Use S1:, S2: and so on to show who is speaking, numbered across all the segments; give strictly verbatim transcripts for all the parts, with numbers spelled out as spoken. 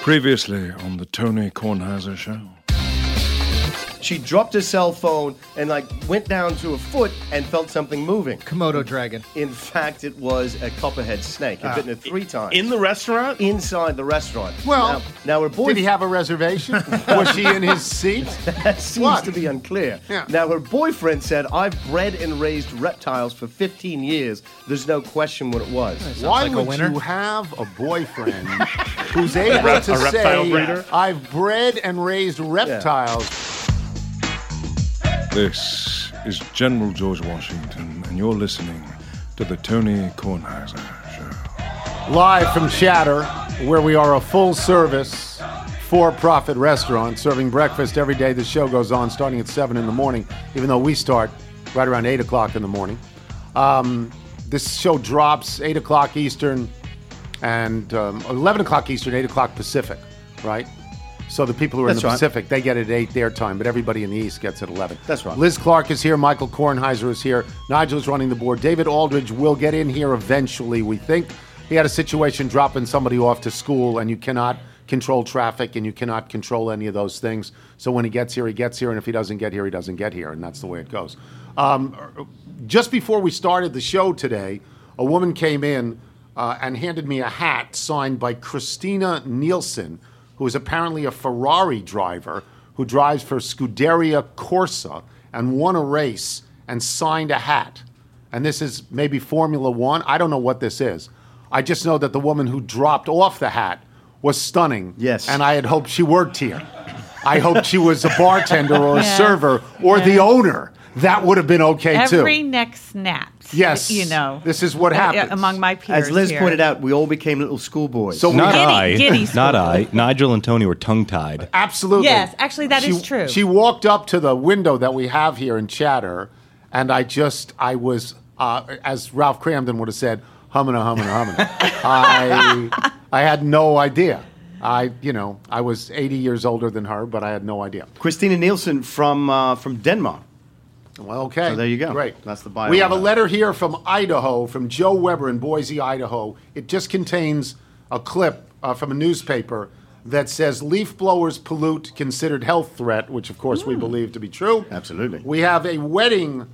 S1: Previously on the Tony Kornheiser Show.
S2: She dropped her cell phone and like went down to her foot and felt something moving.
S3: Komodo dragon.
S2: In fact, it was a copperhead snake. It
S3: Ah.
S2: bitten her three times.
S4: In the restaurant?
S2: Inside the restaurant.
S5: Well,
S2: now, now her boyfriend...
S5: Did he have a reservation? Was she in his seat?
S2: That seems
S5: What?
S2: to be unclear.
S5: Yeah.
S2: Now, her boyfriend said, I've bred and raised reptiles for fifteen years. There's no question what it was.
S5: Why
S3: like a
S5: would
S3: winner.
S5: you have a boyfriend who's able
S4: rep-
S5: to
S4: a reptile
S5: say,
S4: breeder?
S5: I've bred and raised reptiles?
S1: This is General George Washington, and you're listening to the Tony Kornheiser Show.
S5: Live from Chatter, where we are a full-service, for-profit restaurant serving breakfast every day. The show goes on starting at seven in the morning, even though we start right around eight o'clock in the morning. Um, this show drops eight o'clock Eastern and um, eleven o'clock Eastern, eight o'clock Pacific, right? So the people who are in
S2: That's
S5: the
S2: right.
S5: Pacific, they get it at eight their time, but everybody in the East gets it at eleven.
S2: That's right.
S5: Liz Clark is here. Michael Kornheiser is here. Nigel is running the board. David Aldridge will get in here eventually, we think. He had a situation dropping somebody off to school, and you cannot control traffic, and you cannot control any of those things. So when he gets here, he gets here, and if he doesn't get here, he doesn't get here, and that's the way it goes. Um, just before we started the show today, a woman came in uh, and handed me a hat signed by Christina Nielsen, who is apparently a Ferrari driver who drives for Scuderia Corsa and won a race and signed a hat. And this is maybe Formula One. I don't know what this is. I just know that the woman who dropped off the hat was stunning.
S2: Yes.
S5: And I had hoped she worked here. I hoped she was a bartender or a
S6: Yeah.
S5: server or
S6: Yeah.
S5: the owner. That would have been okay too.
S6: Every neck snaps.
S5: Yes.
S6: You know.
S5: This is what
S6: uh,
S5: happens.
S6: among my peers
S2: As Liz
S6: here.
S2: pointed out, we all became little schoolboys.
S5: So we
S7: Not
S6: Giddy-
S7: I.
S6: giddy
S7: Not
S6: school.
S7: I. Nigel and Tony were tongue-tied.
S5: Absolutely.
S6: Yes, actually, that
S5: that is
S6: is true.
S5: She walked up to the window that we have here in Chatter, and I just, I was, uh, as Ralph Cramden would have said, humming, humming, humming. I, I had no idea. I, you know, I was eighty years older than her, but I had no idea.
S2: Christina Nielsen from uh, from Denmark.
S5: Well, okay.
S2: So there you go.
S5: Great.
S2: That's the bio
S5: We have a
S2: on that.
S5: letter here from Idaho, from Joe Weber in Boise, Idaho. It just contains a clip uh, from a newspaper that says leaf blowers pollute, considered health threat, which of course we believe to be true.
S2: Absolutely.
S5: We have a wedding,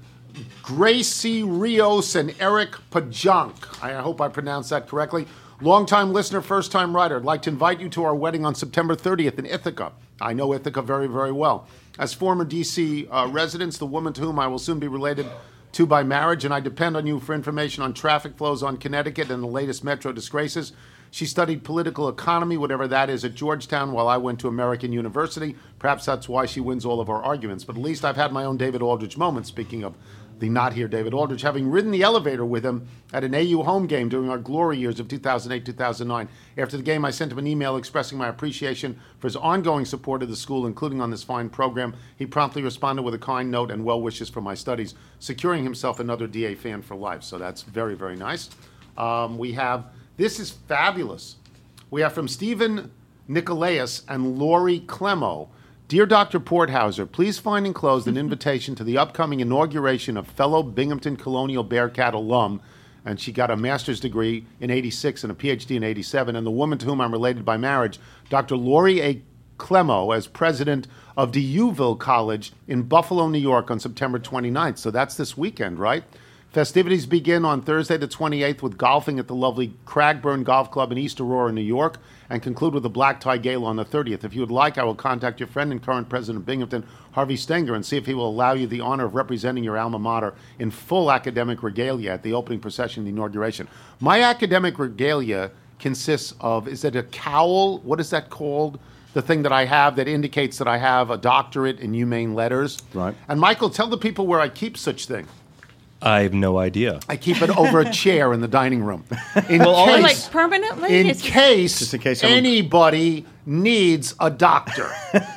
S5: Gracie Rios and Eric Pajank. I hope I pronounced that correctly. Longtime listener, first-time writer. I'd like to invite you to our wedding on September thirtieth in Ithaca. I know Ithaca very, very well. As former D C uh, residents, the woman to whom I will soon be related to by marriage, and I depend on you for information on traffic flows on Connecticut and the latest metro disgraces. She studied political economy, whatever that is, at Georgetown while I went to American University. Perhaps that's why she wins all of our arguments. But at least I've had my own David Aldridge moment, speaking of the not here David Aldridge, having ridden the elevator with him at an A U home game during our glory years of two thousand eight, two thousand nine. After the game, I sent him an email expressing my appreciation for his ongoing support of the school, including on this fine program. He promptly responded with a kind note and well wishes for my studies, securing himself another D A fan for life. So that's very, very nice. Um, we have, this is fabulous. We have from Stephen Nicolaus and Lori Clemo. Dear Doctor Porthauser, please find enclosed an invitation to the upcoming inauguration of fellow Binghamton Colonial Bearcat alum, and she got a master's degree in eighty-six and a P H D in eighty-seven, and the woman to whom I'm related by marriage, Doctor Lori A. Clemo, as president of DeUville College in Buffalo, New York on September twenty-ninth. So that's this weekend, right? Festivities begin on Thursday the twenty-eighth with golfing at the lovely Cragburn Golf Club in East Aurora, New York, and conclude with a black tie gala on the thirtieth. If you would like, I will contact your friend and current president of Binghamton, Harvey Stenger, and see if he will allow you the honor of representing your alma mater in full academic regalia at the opening procession of the inauguration. My academic regalia consists of, is it a cowl? What is that called? The thing that I have that indicates that I have a doctorate in humane letters.
S2: Right.
S5: And Michael, tell the people where I keep such thing.
S7: I have no idea.
S5: I keep it over a chair in the dining room. In
S6: Oh,
S5: case,
S6: like permanently?
S5: in
S6: It's-
S5: case,
S2: Just in case someone-
S5: anybody needs a doctor.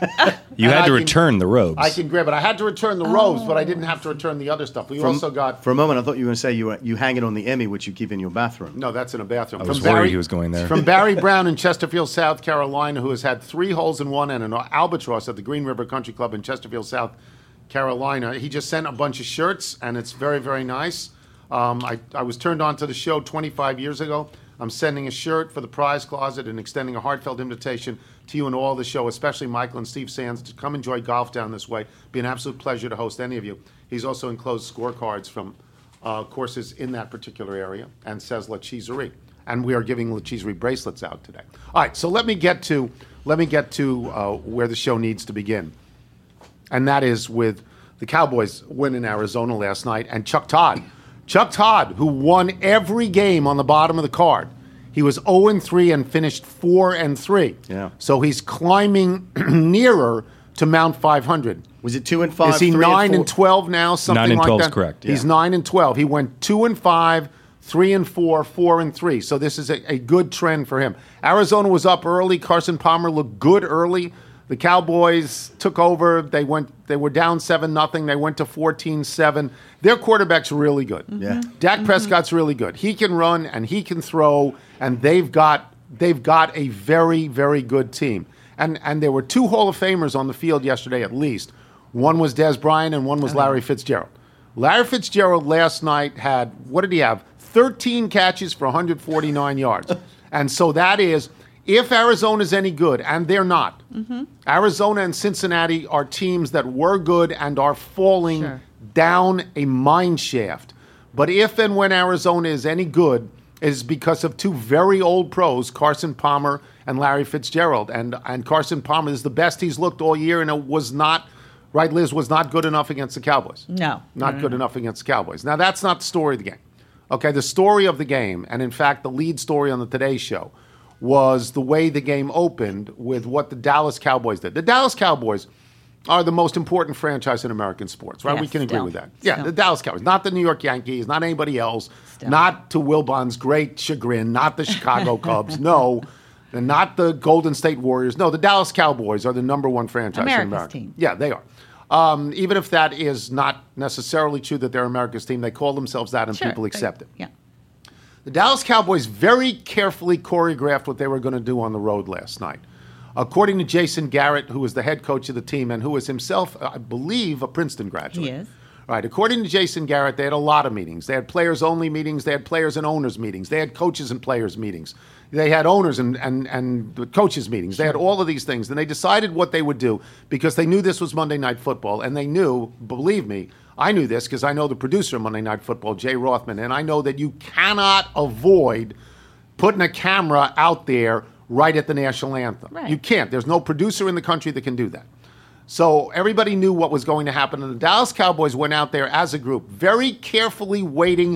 S7: You
S5: And
S7: had
S5: I
S7: to
S5: can-
S7: return the robes.
S5: I can grab it. I had to return the robes, but I didn't have to return the other stuff. We
S2: From-
S5: also got...
S2: For a moment, I thought you were going to say you were, you hang it on the Emmy, which you keep in your bathroom.
S5: No, that's in a bathroom.
S7: I was worried he was going there.
S5: From Barry Brown in Chesterfield, South Carolina, who has had three holes in one and an albatross at the Green River Country Club in Chesterfield, South Carolina. He just sent a bunch of shirts, and it's very, very nice. Um, I, I was turned on to the show twenty-five years ago, I'm sending a shirt for the prize closet and extending a heartfelt invitation to you and all the show, especially Michael and Steve Sands, to come enjoy golf down this way. Be an absolute pleasure to host any of you. He's also enclosed scorecards from uh, courses in that particular area, and says La Cheeserie. And we are giving La Cheeserie bracelets out today. All right, so let me get to let me get to uh, where the show needs to begin, and that is with the Cowboys win in Arizona last night, and Chuck Todd. Chuck Todd, who won every game on the bottom of the card. He was oh and three and finished four and three.
S7: Yeah.
S5: So he's climbing nearer to Mount five hundred.
S2: Was it two and five?
S5: Is he
S2: three
S5: nine
S2: and,
S5: and twelve now? Something
S7: Nine and
S5: like
S7: 12 is
S5: that.
S7: correct,
S5: He's
S7: yeah.
S5: nine and twelve. He went two and five, three and four, four and three. So this is a, a good trend for him. Arizona was up early. Carson Palmer looked good early. The Cowboys took over. They went. They were down seven nothing. They went to fourteen seven. Their quarterback's really good.
S2: Yeah.
S5: Dak
S6: Mm-hmm.
S5: Prescott's really good. He can run and he can throw, and they've got they've got a very very good team. And and there were two Hall of Famers on the field yesterday at least. One was Des Bryant and one was Larry Fitzgerald. Larry Fitzgerald last night had, what did he have? thirteen catches for one hundred forty-nine yards. And so that is, if Arizona's any good, and they're not,
S6: Mm-hmm.
S5: Arizona and Cincinnati are teams that were good and are falling
S6: Sure.
S5: down a mine shaft. But if and when Arizona is any good, it is because of two very old pros, Carson Palmer and Larry Fitzgerald. And and Carson Palmer is the best he's looked all year, and it was not, right, Liz, was not good enough against the Cowboys.
S6: No.
S5: Not
S6: No, no,
S5: good
S6: no.
S5: enough against the Cowboys. Now, that's not the story of the game. Okay, the story of the game, and in fact, the lead story on the Today Show, was the way the game opened with what the Dallas Cowboys did. The Dallas Cowboys are the most important franchise in American sports, right?
S6: Yes,
S5: we can agree
S6: still.
S5: with that. Yeah,
S6: Still.
S5: the Dallas Cowboys, not the New York Yankees, not anybody else,
S6: Still.
S5: not to Wilbon's great chagrin, not the Chicago Cubs, no, and not the Golden State Warriors. No, the Dallas Cowboys are the number one franchise
S6: America's
S5: in America.
S6: team.
S5: Yeah, they are. Um, even if that is not necessarily true that they're America's team, they call themselves that and
S6: Sure.
S5: people accept it.
S6: Yeah.
S5: The Dallas Cowboys very carefully choreographed what they were going to do on the road last night. According to Jason Garrett, who was the head coach of the team and who is himself, I believe, a Princeton graduate.
S6: He is.
S5: Right. According to Jason Garrett, they had a lot of meetings. They had players-only meetings. They had players and owners meetings. They had coaches and players meetings. They had owners and, and, and coaches meetings. They had all of these things. And they decided what they would do because they knew this was Monday Night Football. And they knew, believe me, I knew this because I know the producer of Monday Night Football, Jay Rothman, and I know that you cannot avoid putting a camera out there right at the national anthem.
S6: Right.
S5: You can't. There's no producer in the country that can do that. So everybody knew what was going to happen, and the Dallas Cowboys went out there as a group, very carefully waiting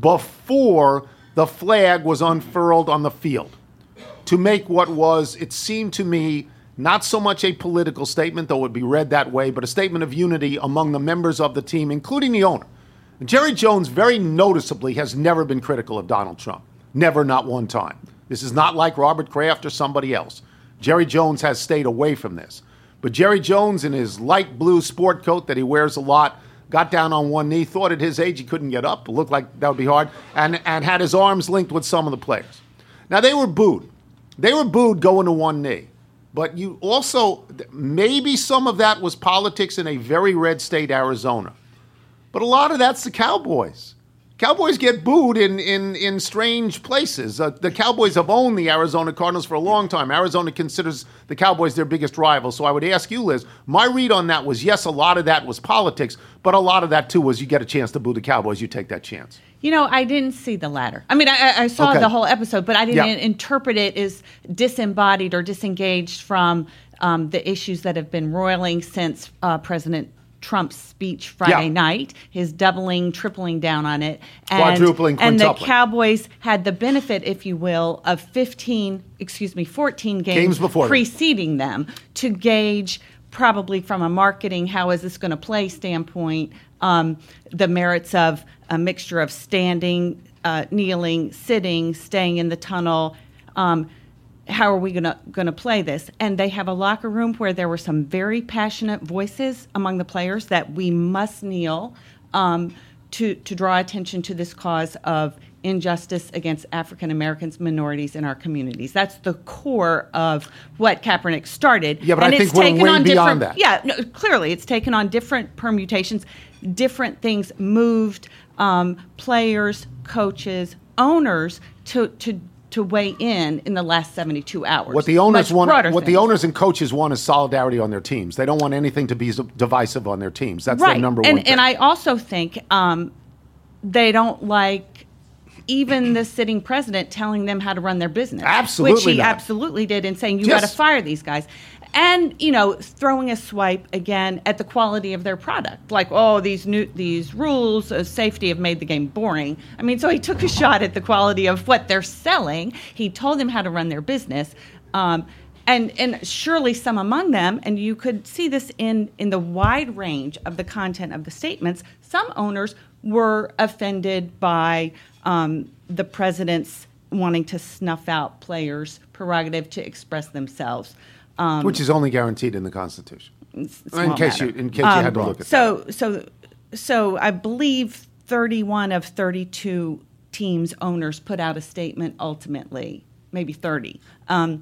S5: before the flag was unfurled on the field to make what was, it seemed to me, not so much a political statement, though it would be read that way, but a statement of unity among the members of the team, including the owner. Jerry Jones, very noticeably, has never been critical of Donald Trump. Never, not one time. This is not like Robert Kraft or somebody else. Jerry Jones has stayed away from this. But Jerry Jones, in his light blue sport coat that he wears a lot, got down on one knee, thought at his age he couldn't get up, it looked like that would be hard, and, and had his arms linked with some of the players. Now, they were booed. They were booed going to one knee. But you also, maybe some of that was politics in a very red state, Arizona. But a lot of that's the Cowboys. Cowboys get booed in, in, in strange places. Uh, the Cowboys have owned the Arizona Cardinals for a long time. Arizona considers the Cowboys their biggest rival. So I would ask you, Liz, my read on that was, yes, a lot of that was politics, but a lot of that, too, was you get a chance to boo the Cowboys, you take that chance.
S6: You know, I didn't see the latter. I mean, I, I saw
S5: Okay.
S6: the whole episode, but I didn't
S5: Yeah.
S6: interpret it as disembodied or disengaged from um, the issues that have been roiling since uh, President Trump's speech Friday
S5: Yeah.
S6: night, his doubling, tripling down on it. And,
S5: Quadrupling,
S6: And the
S5: quintupling.
S6: Cowboys had the benefit, if you will, of fifteen, excuse me, fourteen games,
S5: Games before them.
S6: preceding them to gauge probably from a marketing, how is this going to play standpoint, um, the merits of a mixture of standing, uh, kneeling, sitting, staying in the tunnel. Um, how are we going to going to play this? And they have a locker room where there were some very passionate voices among the players that we must kneel um, to to draw attention to this cause of injustice against African Americans, minorities in our communities. That's the core of what Kaepernick started.
S5: Yeah, but
S6: and
S5: I
S6: it's
S5: think we're
S6: taken
S5: way
S6: on
S5: beyond
S6: different,
S5: that.
S6: Yeah, no, clearly it's taken on different permutations, different things moved um, players, coaches, owners to to to weigh in in the last seventy-two hours.
S5: What the owners
S6: Much
S5: want,
S6: broader
S5: what the
S6: things.
S5: owners and coaches want is solidarity on their teams. They don't want anything to be s- divisive on their teams. That's
S6: right.
S5: their number
S6: and,
S5: one thing.
S6: And I also think um, they don't like even the sitting president telling them how to run their business.
S5: Absolutely
S6: Which he
S5: not.
S6: absolutely did, and saying, you
S5: Yes.
S6: got to fire these guys. And, you know, throwing a swipe, again, at the quality of their product. Like, oh, these new these rules of safety have made the game boring. I mean, so he took a shot at the quality of what they're selling. He told them how to run their business. Um, and and surely some among them, and you could see this in, in the wide range of the content of the statements, some owners were offended by um, the president's wanting to snuff out players' prerogative to express themselves. Um,
S5: Which is only guaranteed in the Constitution. in
S6: small
S5: case
S6: matter.
S5: you in case you
S6: Um,
S5: had to look at
S6: so, So, so I believe thirty-one of thirty-two teams' owners put out a statement ultimately, maybe thirty. Um,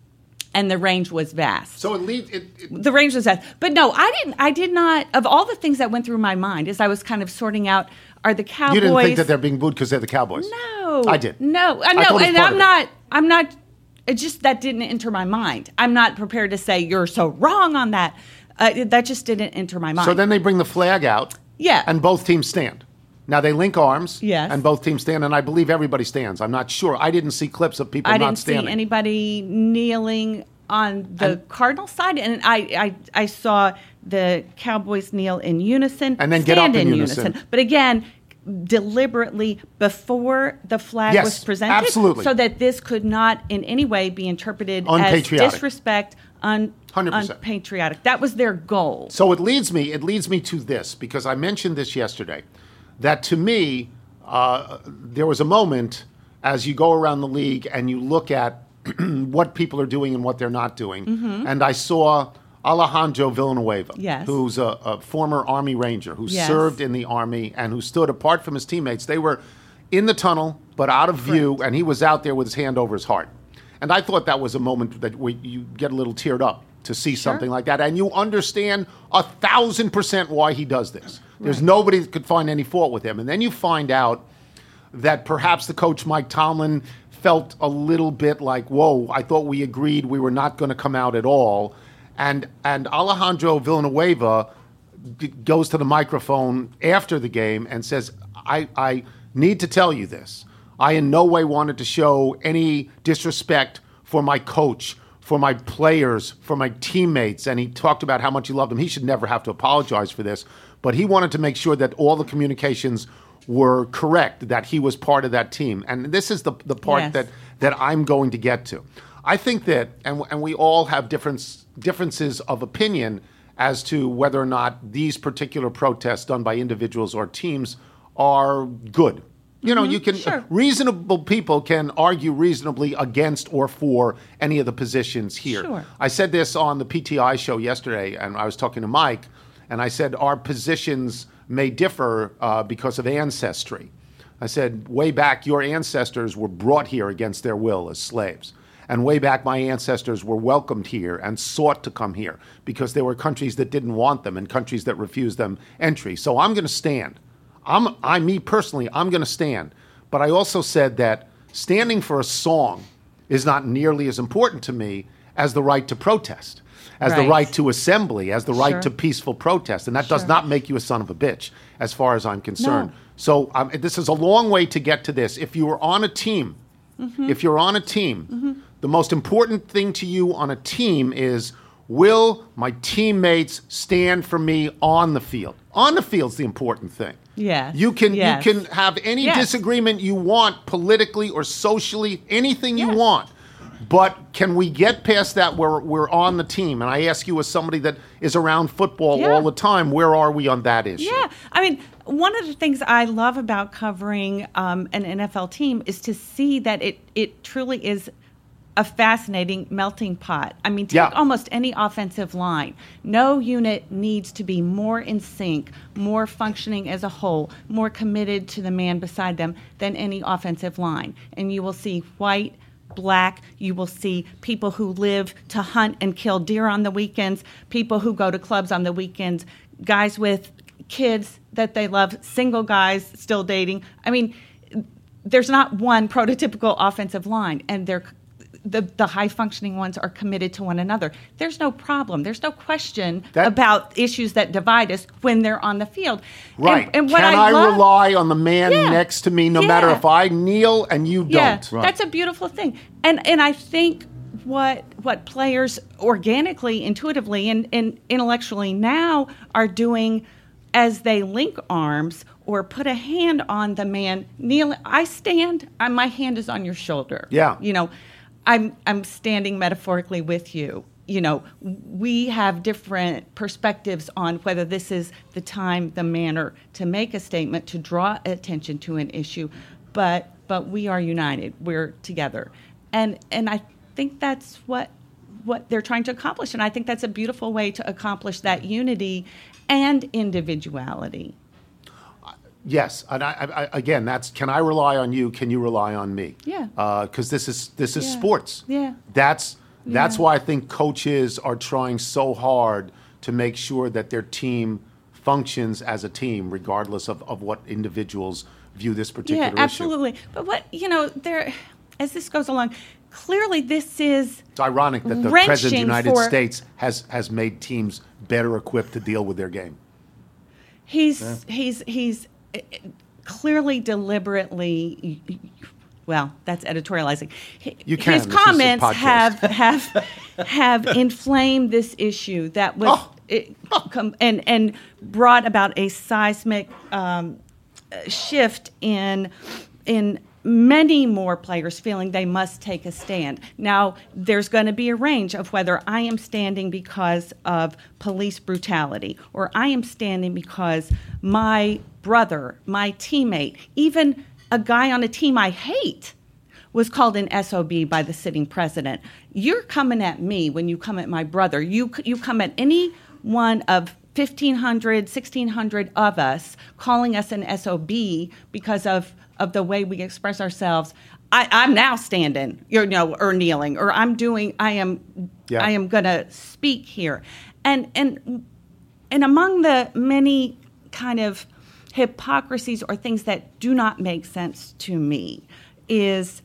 S6: and the range was vast.
S5: that. So it leads. It, it,
S6: The range was vast. But no, I didn't. I did not. Of all the things that went through my mind as I was kind of sorting out, are the Cowboys?
S5: you didn't think that they're being booed because they're the Cowboys?
S6: No,
S5: I did.
S6: No, I
S5: I
S6: know,
S5: thought it was
S6: and
S5: part
S6: I'm
S5: of it.
S6: not. I'm not. It just that didn't enter my mind. I'm not prepared to say you're so wrong on that. Uh, that just didn't enter my mind.
S5: So then they bring the flag out.
S6: Yeah.
S5: And both teams stand. Now they link arms.
S6: Yes.
S5: And both teams stand, and I believe everybody stands. I'm not sure. I didn't see clips of people
S6: I
S5: not
S6: didn't
S5: standing.
S6: see anybody kneeling on the
S5: And-
S6: Cardinal side, and I, I, I saw the Cowboys kneel in unison,
S5: And then get
S6: stand
S5: up in
S6: in
S5: unison.
S6: But again, deliberately before the flag
S5: Yes,
S6: was presented,
S5: absolutely.
S6: so that this could not in any way be interpreted as
S5: Unpatriotic.
S6: disrespect, un,
S5: one hundred percent.
S6: unpatriotic. That was their goal.
S5: So it leads me. It leads me to this because I mentioned this yesterday. That to me, uh, there was a moment as you go around the league and you look at what people are doing and what they're not doing,
S6: Mm-hmm.
S5: and I saw Alejandro Villanueva,
S6: Yes.
S5: who's a, a former Army Ranger who
S6: Yes.
S5: served in the Army and who stood apart from his teammates. They were in the tunnel but out of view, and he was out there with his hand over his heart. And I thought that was a moment that we, you get a little teared up to see something like that, and you understand a thousand percent why he does this. There's nobody that could find any fault with him. And then you find out that perhaps the coach, Mike Tomlin, felt a little bit like, whoa, I thought we agreed we were not going to come out at all. And and Alejandro Villanueva g- goes to the microphone after the game and says, I, I need to tell you this. I in no way wanted to show any disrespect for my coach, for my players, for my teammates. And he talked about how much he loved them. He should never have to apologize for this. But he wanted to make sure that all the communications were correct, that he was part of that team. And this is the, the part
S6: Yes.
S5: that, that I'm going to get to. I think that, and, and we all have difference, differences of opinion as to whether or not these particular protests done by individuals or teams are good. You know, you can,
S6: sure.
S5: reasonable people can argue reasonably against or for any of the positions here.
S6: Sure.
S5: I said this on the P T I show yesterday, and I was talking to Mike, and I said our positions may differ uh, because of ancestry. I said, way back, your ancestors were brought here against their will as slaves. And way back, my ancestors were welcomed here and sought to come here because there were countries that didn't want them and countries that refused them entry. So I'm going to stand. I'm, I, me personally, I'm going to stand. But I also said that standing for a song is not nearly as important to me as the right to protest, as the
S6: Right.
S5: right to assembly, as the right
S6: Sure.
S5: to peaceful protest. And that does
S6: Sure.
S5: not make you a son of a bitch, as far as I'm concerned.
S6: No.
S5: So um, this is a long way to get to this. If you are on a team,
S6: Mm-hmm.
S5: if you're on a team, the most important thing to you on a team is, will my teammates stand for me on the field? On the field's the important thing.
S6: Yes.
S5: You can
S6: Yes.
S5: you can have any
S6: Yes.
S5: disagreement you want politically or socially, anything you
S6: Yes.
S5: want. But can we get past that where we're on the team? And I ask you as somebody that is around football
S6: Yeah.
S5: all the time, where are we on that issue?
S6: Yeah, I mean, one of the things I love about covering um, an N F L team is to see that it it truly is a fascinating melting pot. I mean, take
S5: Yeah.
S6: almost any offensive line. No unit needs to be more in sync, more functioning as a whole, more committed to the man beside them than any offensive line. And you will see white, black, you will see people who live to hunt and kill deer on the weekends, people who go to clubs on the weekends, guys with kids that they love, single guys still dating. I mean, there's not one prototypical offensive line, and they're the the high functioning ones are committed to one another. There's no problem. There's no question
S5: That-
S6: about issues that divide us when they're on the field.
S5: Right.
S6: And, and what
S5: Can
S6: I,
S5: I,
S6: love,
S5: rely on the man
S6: Yeah.
S5: next to me no
S6: Yeah.
S5: matter if I kneel and you
S6: Yeah,
S5: don't?
S6: that's a beautiful thing. And and I think what what players organically, intuitively, and, and intellectually now are doing as they link arms or put a hand on the man, kneel. I stand. I, my hand is on your shoulder.
S5: Yeah.
S6: You know, I'm I'm standing metaphorically with you. You know, we have different perspectives on whether this is the time, the manner to make a statement, to draw attention to an issue, but but we are united. We're together, and and I think that's what what they're trying to accomplish, and I think that's a beautiful way to accomplish that unity and individuality.
S5: Yes, and I, I, I- again, that's can I rely on you? Can you rely on me?
S6: Yeah.
S5: Because this is this is
S6: Yeah.
S5: sports.
S6: Yeah.
S5: That's that's
S6: Yeah.
S5: why I think coaches are trying so hard to make sure that their team functions as a team, regardless of, of what individuals view this particular
S6: Yeah,
S5: issue.
S6: absolutely. But what you know, there, as this goes along, clearly this is
S5: It's ironic that the
S6: wrenching
S5: president of the United
S6: for-
S5: States has has made teams better equipped to deal with their game.
S6: He's he's he's uh, clearly deliberately. Well, that's editorializing. He-
S5: You can.
S6: His
S5: This is a
S6: comments
S5: podcast.
S6: have have have inflamed this issue that was
S5: Oh.
S6: it, com- and and brought about a seismic um, uh, shift in in many more players feeling they must take a stand. Now, there's going to be a range of whether I am standing because of police brutality or I am standing because my brother, my teammate, even a guy on a team I hate was called an S O B by the sitting president. You're coming at me when you come at my brother. You you come at any one of fifteen hundred, sixteen hundred of us calling us an S O B because of of the way we express ourselves. I, I'm now standing, you know, or kneeling, or I'm doing. I am.
S5: Yeah.
S6: I am going to speak here, and and and among the many kind of hypocrisies or things that do not make sense to me is,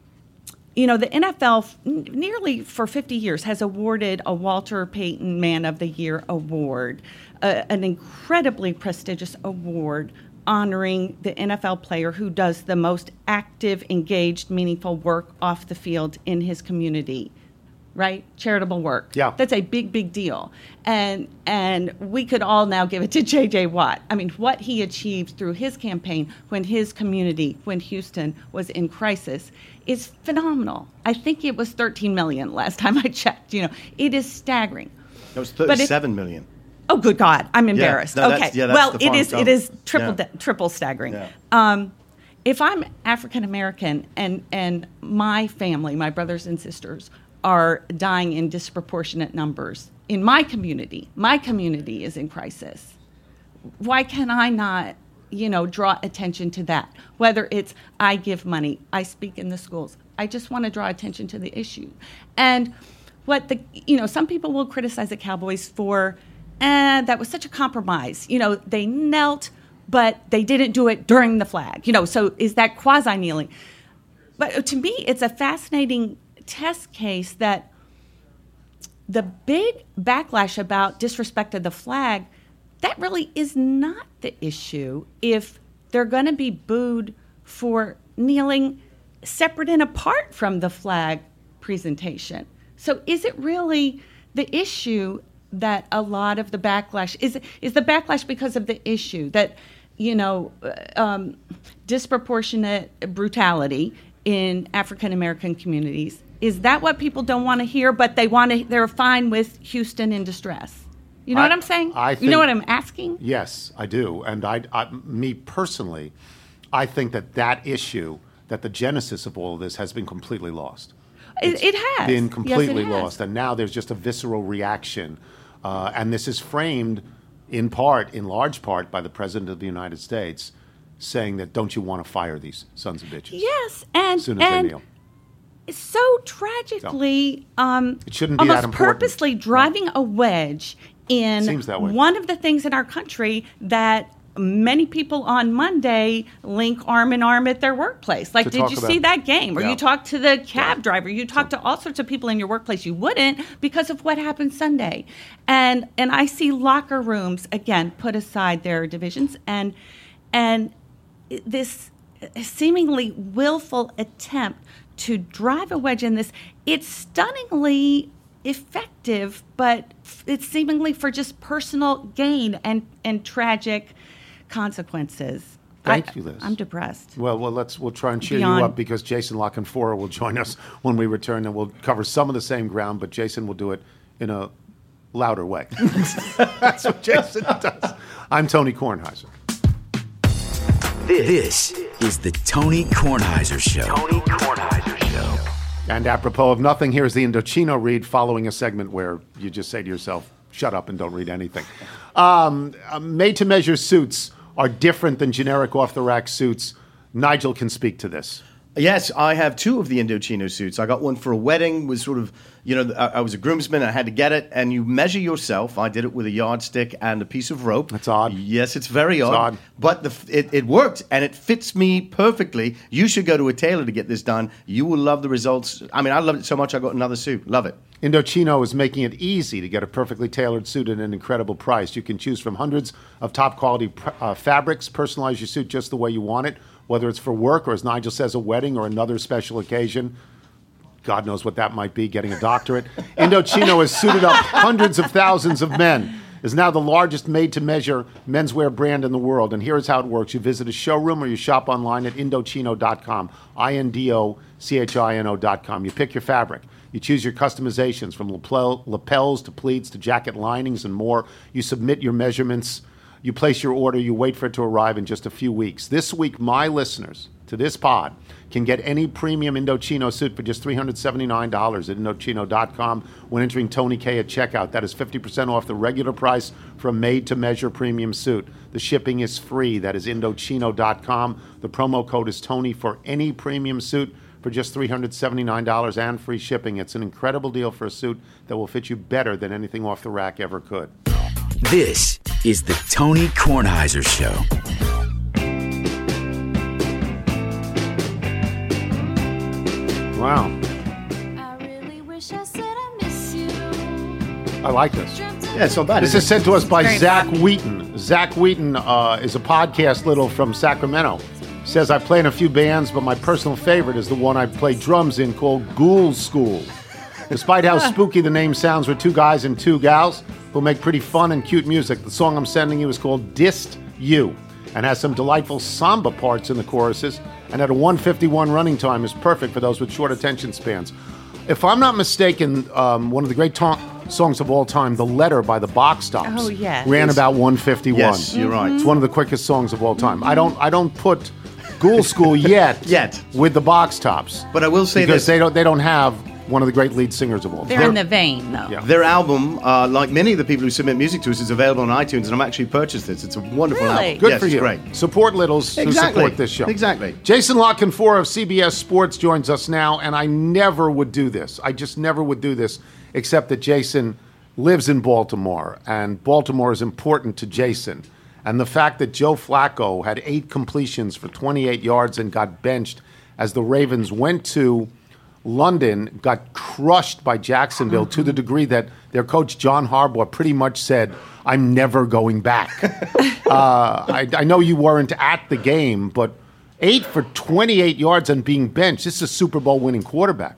S6: you know, the N F L f- n- nearly for fifty years has awarded a Walter Payton Man of the Year award, uh, an incredibly prestigious award honoring the N F L player who does the most active, engaged, meaningful work off the field in his community. Right? Charitable work.
S5: Yeah.
S6: That's a big, big deal. And and we could all now give it to J J. Watt. I mean, what he achieved through his campaign when his community, when Houston was in crisis, is phenomenal. I think it was thirteen million last time I checked. You know, it is staggering.
S2: That was
S6: But it-
S2: thirty-seven million.
S6: Oh, good God! I'm embarrassed.
S2: no, that's-
S6: okay.
S2: yeah, that's
S6: well,
S2: the
S6: it
S2: farm
S6: is. It
S2: total.
S6: is triple
S2: Yeah.
S6: da- triple staggering.
S2: Yeah.
S6: Um, if I'm African American and and my family, my brothers and sisters, are dying in disproportionate numbers in my community, my community is in crisis. Why can I not, you know, draw attention to that? Whether it's I give money, I speak in the schools, I just want to draw attention to the issue. And what the, you know, some people will criticize the Cowboys for, eh, that was such a compromise. You know, they knelt, but they didn't do it during the flag. You know, so is that quasi kneeling? But to me, it's a fascinating test case that the big backlash about disrespect of the flag, that really is not the issue if they're going to be booed for kneeling separate and apart from the flag presentation. So is it really the issue that a lot of the backlash is is the backlash because of the issue that, you know, um, disproportionate brutality in African American communities? Is that what people don't want to hear, but they want to? They're fine with Houston in distress. You know
S5: I-
S6: what I'm saying?
S5: I
S6: you
S5: think-
S6: know what I'm asking?
S5: Yes, I do. And I, I, me personally, I think that that issue, that the genesis of all of this has been completely lost.
S6: It, it has
S5: Been
S6: Yes, it
S5: completely
S6: has.
S5: lost. And now there's just a visceral reaction. Uh, and this is framed in part, in large part, by the President of the United States saying that don't you want to fire these sons of bitches
S6: Yes, and
S5: as soon as
S6: and
S5: they kneel.
S6: so tragically, um,
S5: It shouldn't be
S6: almost
S5: that important.
S6: purposely driving a wedge in
S5: Seems that way.
S6: one of the things in our country that many people on Monday link arm in arm at their workplace. Like,
S5: To
S6: did
S5: talk
S6: you
S5: about-
S6: see that game? Or
S5: Yeah.
S6: you talk to the cab driver. You talk to all sorts of people in your workplace. You wouldn't because of what happened Sunday. And and I see locker rooms, again, put aside their divisions, and and this seemingly willful attempt to drive a wedge in this. It's stunningly effective, but it's seemingly for just personal gain and, and tragic consequences.
S5: Thank
S6: I,
S5: you, Liz.
S6: I'm depressed.
S5: Well, well, let's we'll try and cheer
S6: Beyond-
S5: you up because Jason Lockenfora will join us when we return, and we'll cover some of the same ground, but Jason will do it in a louder way. That's what Jason does. I'm Tony Kornheiser.
S3: This is the Tony Kornheiser Show. Tony Kornheiser Show.
S5: And apropos of nothing, here's the Indochino read following a segment where you just say to yourself, shut up and don't read anything. Um, uh, made-to-measure suits are different than generic off-the-rack suits. Nigel can speak to this.
S2: Yes, I have two of the Indochino suits. I got one for a wedding, was sort of, you know, I, I was a groomsman, I had to get it, and you measure yourself. I did it with a yardstick and a piece of rope.
S5: That's odd.
S2: Yes, it's very odd.
S5: odd.
S2: But the, it, it worked, and it fits me perfectly. You should go to a tailor to get this done. You will love the results. I mean, I loved it so much, I got another suit. Love it.
S5: Indochino is making it easy to get a perfectly tailored suit at an incredible price. You can choose from hundreds of top-quality uh, fabrics, personalize your suit just the way you want it, whether it's for work or, as Nigel says, a wedding or another special occasion. God knows what that might be, getting a doctorate. Indochino has suited up hundreds of thousands of men, is now the largest made-to-measure menswear brand in the world. And here's how it works. You visit a showroom or you shop online at Indochino dot com, I N D O C H I N O dot com. You pick your fabric. You choose your customizations from lapel, lapels to pleats to jacket linings and more. You submit your measurements. You place your order, you wait for it to arrive in just a few weeks. This week, my listeners to this pod can get any premium Indochino suit for just three hundred seventy-nine dollars at Indochino dot com when entering Tony K at checkout. That is fifty percent off the regular price for a made-to-measure premium suit. The shipping is free. That is Indochino dot com. The promo code is Tony for any premium suit for just three hundred seventy-nine dollars and free shipping. It's an incredible deal for a suit that will fit you better than anything off the rack ever could.
S3: This is the Tony Kornheiser Show.
S5: Wow.
S4: I really wish I said I miss you.
S5: I like this.
S2: Yeah, it's not bad.
S5: This
S2: is
S5: is sent to us by
S6: Very
S5: Zach
S6: fun.
S5: Wheaton. Zach Wheaton uh, is a podcast little from Sacramento. Says, I play in a few bands, but my personal favorite is the one I play drums in called Ghoul School. Despite how spooky the name sounds, we're two guys and two gals who make pretty fun and cute music. The song I'm sending you is called Dissed You and has some delightful samba parts in the choruses, and at a one fifty-one running time is perfect for those with short attention spans. If I'm not mistaken, um, one of the great to- songs of all time, The Letter by the Box Tops,
S6: Oh, yes.
S5: ran
S2: Yes.
S5: about one fifty-one.
S2: Yes, you're right.
S5: It's one of the quickest songs of all time. I don't I don't put Ghoul School yet
S2: Yet.
S5: with the Box Tops.
S2: But I will say
S5: because
S2: this.
S5: they don't they don't have one of the great lead singers of all time.
S6: They're in the vein, though.
S5: Yeah.
S2: Their album, uh, like many of the people who submit music to us, is available on iTunes, and I've actually purchased it. It's a wonderful
S6: Really?
S2: album.
S5: Good
S2: yes,
S5: for
S2: it's
S5: you.
S2: great.
S5: Support Littles
S2: Exactly.
S5: who support this show.
S2: Exactly.
S5: Jason Lockenfora of C B S Sports joins us now, and I never would do this. I just never would do this, except that Jason lives in Baltimore, and Baltimore is important to Jason. And the fact that Joe Flacco had eight completions for twenty-eight yards and got benched as the Ravens went to London, got crushed by Jacksonville to the degree that their coach, John Harbaugh, pretty much said, I'm never going back. uh, I, I know you weren't at the game, but eight for twenty-eight yards and being benched, this is a Super Bowl winning quarterback.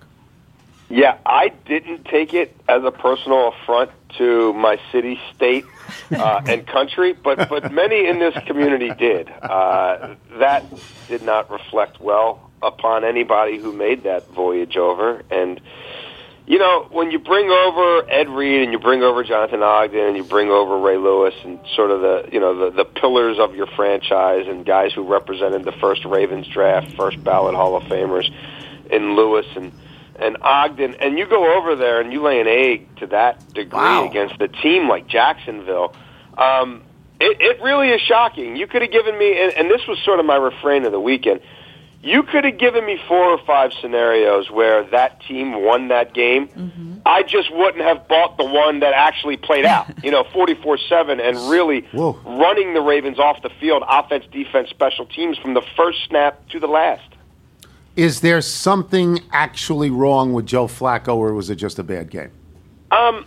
S8: Yeah, I didn't take it as a personal affront to my city, state, uh, and country, but, but many in this community did. Uh, that did not reflect well upon anybody who made that voyage over. And, you know, when you bring over Ed Reed and you bring over Jonathan Ogden and you bring over Ray Lewis and sort of the, you know, the, the pillars of your franchise and guys who represented the first Ravens draft, first ballot Hall of Famers in Lewis and and Ogden, and you go over there and you lay an egg to that degree
S2: Wow.
S8: against a team like Jacksonville, um, it, it really is shocking. You could have given me, and, and this was sort of my refrain of the weekend, you could have given me four or five scenarios where that team won that game, mm-hmm. I just wouldn't have bought the one that actually played out, you know, forty-four seven, and really
S5: Whoa.
S8: running the Ravens off the field, offense, defense, special teams, from the first snap to the last.
S5: Is there something actually wrong with Joe Flacco, or was it just a bad game?
S8: Um,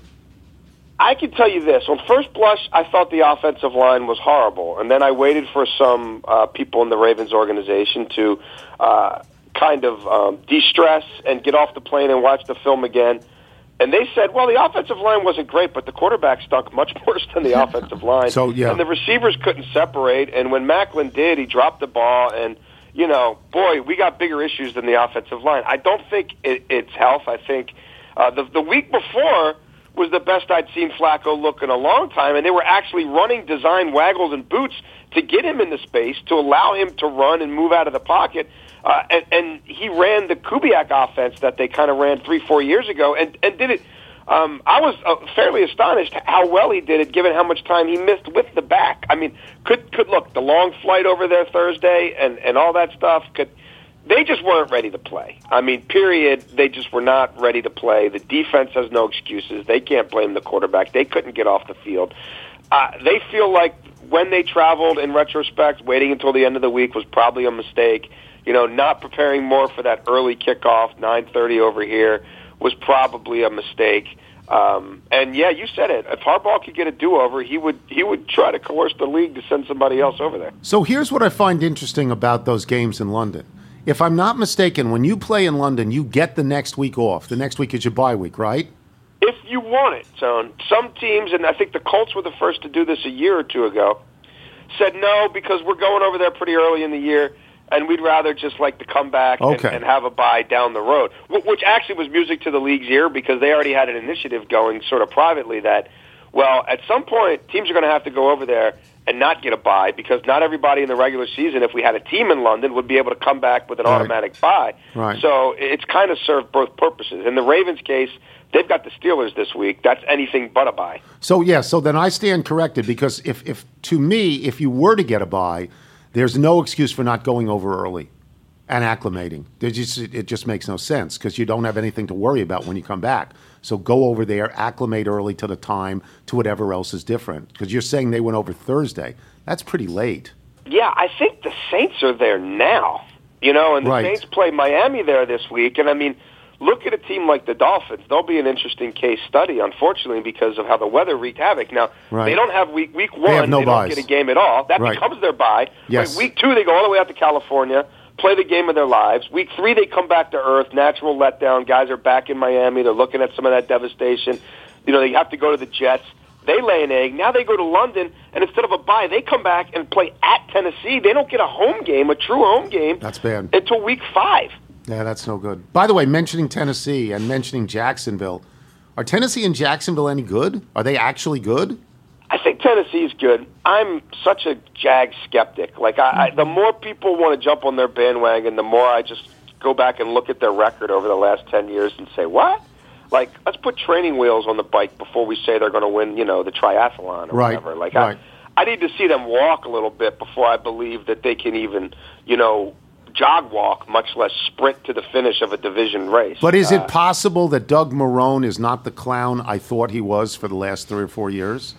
S8: I can tell you this. On first blush, I thought the offensive line was horrible, and then I waited for some uh, people in the Ravens organization to uh, kind of um, de-stress and get off the plane and watch the film again. And they said, well, the offensive line wasn't great, but the quarterback stunk much worse than the offensive line.
S5: So, yeah.
S8: And the receivers couldn't separate, and when Macklin did, he dropped the ball, and you know, boy, we got bigger issues than the offensive line. I don't think it, it's health. I think uh, the the week before was the best I'd seen Flacco look in a long time, and they were actually running design waggles and boots to get him into space, to allow him to run and move out of the pocket. Uh, and, and he ran the Kubiak offense that they kind of ran three, four years ago, and, and did it. Um, I was uh, fairly astonished how well he did it, given how much time he missed with the back. I mean, could could look the long flight over there Thursday and, and all that stuff. Could they just weren't ready to play? I mean, period. They just were not ready to play. The defense has no excuses. They can't blame the quarterback. They couldn't get off the field. Uh, they feel like when they traveled, in retrospect, waiting until the end of the week was probably a mistake. You know, not preparing more for that early kickoff, nine thirty over here, was probably a mistake. Um, and yeah, you said it. If Harbaugh could get a do-over, he would he would try to coerce the league to send somebody else over there.
S5: So here's what I find interesting about those games in London. If I'm not mistaken, when you play in London, you get the next week off. The next week is your bye week, right?
S8: If you want it, Tone. Some teams, and I think the Colts were the first to do this a year or two ago, said no because we're going over there pretty early in the year, and we'd rather just like to come back
S5: okay.
S8: and, and have a bye down the road, which actually was music to the league's ear because they already had an initiative going sort of privately that, well, at some point, teams are going to have to go over there and not get a bye because not everybody in the regular season, if we had a team in London, would be able to come back with an
S5: right.
S8: automatic bye.
S5: Right.
S8: So it's kind of served both purposes. In the Ravens' case, they've got the Steelers this week. That's anything but a bye.
S5: So, yeah, so then I stand corrected because if, if to me, if you were to get a bye, there's no excuse for not going over early and acclimating. Just, it just makes no sense because you don't have anything to worry about when you come back. So go over there, acclimate early to the time, to whatever else is different. Because you're saying they went over Thursday. That's pretty late.
S8: Yeah, I think the Saints are there now. You know, and the
S5: right.
S8: Saints play Miami there this week. And, I mean, look at a team like the Dolphins. They'll be an interesting case study, unfortunately, because of how the weather wreaked havoc. Now,
S5: right.
S8: they don't have week week one.
S5: They, have no
S8: they
S5: buys.
S8: don't get a game at all. That
S5: right.
S8: becomes their bye.
S5: Yes.
S8: Like, week two, they go all the way out to California, play the game of their lives. Week three, they come back to earth. Natural letdown. Guys are back in Miami. They're looking at some of that devastation. You know, they have to go to the Jets. They lay an egg. Now they go to London, and instead of a bye, they come back and play at Tennessee. They don't get a home game, a true home game.
S5: That's bad.
S8: Until week five.
S5: Yeah, that's no good. By the way, mentioning Tennessee and mentioning Jacksonville, are Tennessee and Jacksonville any good? Are they actually good?
S8: I think Tennessee's good. I'm such a Jag skeptic. Like, I, I, the more people want to jump on their bandwagon, the more I just go back and look at their record over the last ten years and say, what? Like, let's put training wheels on the bike before we say they're going to win, you know, the triathlon or
S5: right.
S8: whatever. Like,
S5: right.
S8: I, I need to see them walk a little bit before I believe that they can even, you know, jog walk, much less sprint to the finish of a division race.
S5: But is
S8: uh,
S5: it possible that Doug Marrone is not the clown I thought he was for the last three or four years?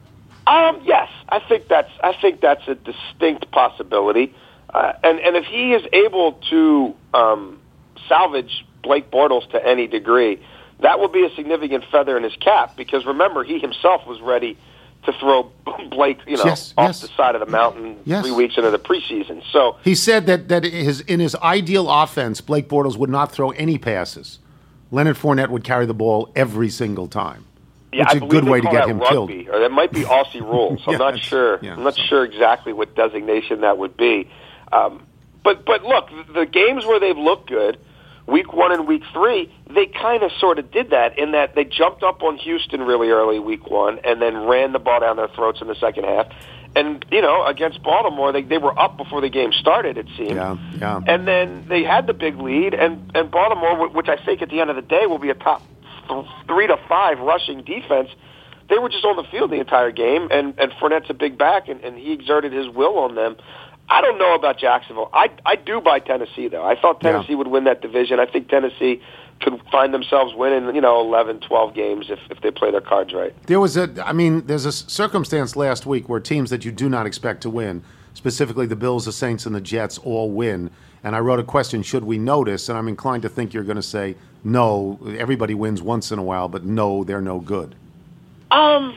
S8: Um, yes, I think that's I think that's a distinct possibility, uh, and and if he is able to um, salvage Blake Bortles to any degree, that will be a significant feather in his cap. Because remember, he himself was ready to throw Blake, you know,
S5: yes,
S8: off
S5: yes.
S8: the side of the mountain
S5: yes.
S8: three weeks into the preseason. So
S5: he said that that his in his ideal offense, Blake Bortles would not throw any passes. Leonard Fournette would carry the ball every single time.
S8: Yeah,
S5: Which
S8: I
S5: is a good
S8: they
S5: way to
S8: call
S5: get
S8: that
S5: him
S8: rugby,
S5: killed.
S8: Or that might be Aussie rules. I'm
S5: yeah,
S8: not sure.
S5: Yeah,
S8: I'm not
S5: so.
S8: sure exactly what designation that would be. Um, but but look, the games where they've looked good, week one and week three, they kind of sort of did that in that they jumped up on Houston really early week one and then ran the ball down their throats in the second half. And, you know, against Baltimore, they, they were up before the game started, it seemed.
S5: Yeah, yeah.
S8: And then they had the big lead, and, and Baltimore, which I think at the end of the day will be a top th- three to five rushing defense, they were just on the field the entire game, and, and Fournette's a big back, and, and he exerted his will on them. I don't know about Jacksonville. I, I do buy Tennessee, though. I thought Tennessee
S5: yeah.
S8: would win that division. I think Tennessee could find themselves winning, you know, eleven, twelve games if, if they play their cards right.
S5: There was a, I mean, there's a circumstance last week where teams that you do not expect to win, specifically the Bills, the Saints, and the Jets, all win. And I wrote a question, should we notice? And I'm inclined to think you're going to say, no, everybody wins once in a while, but no, they're no good.
S8: Um,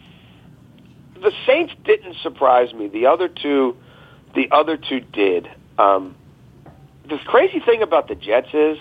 S8: the Saints didn't surprise me. The other two, the other two did. Um, the crazy thing about the Jets is,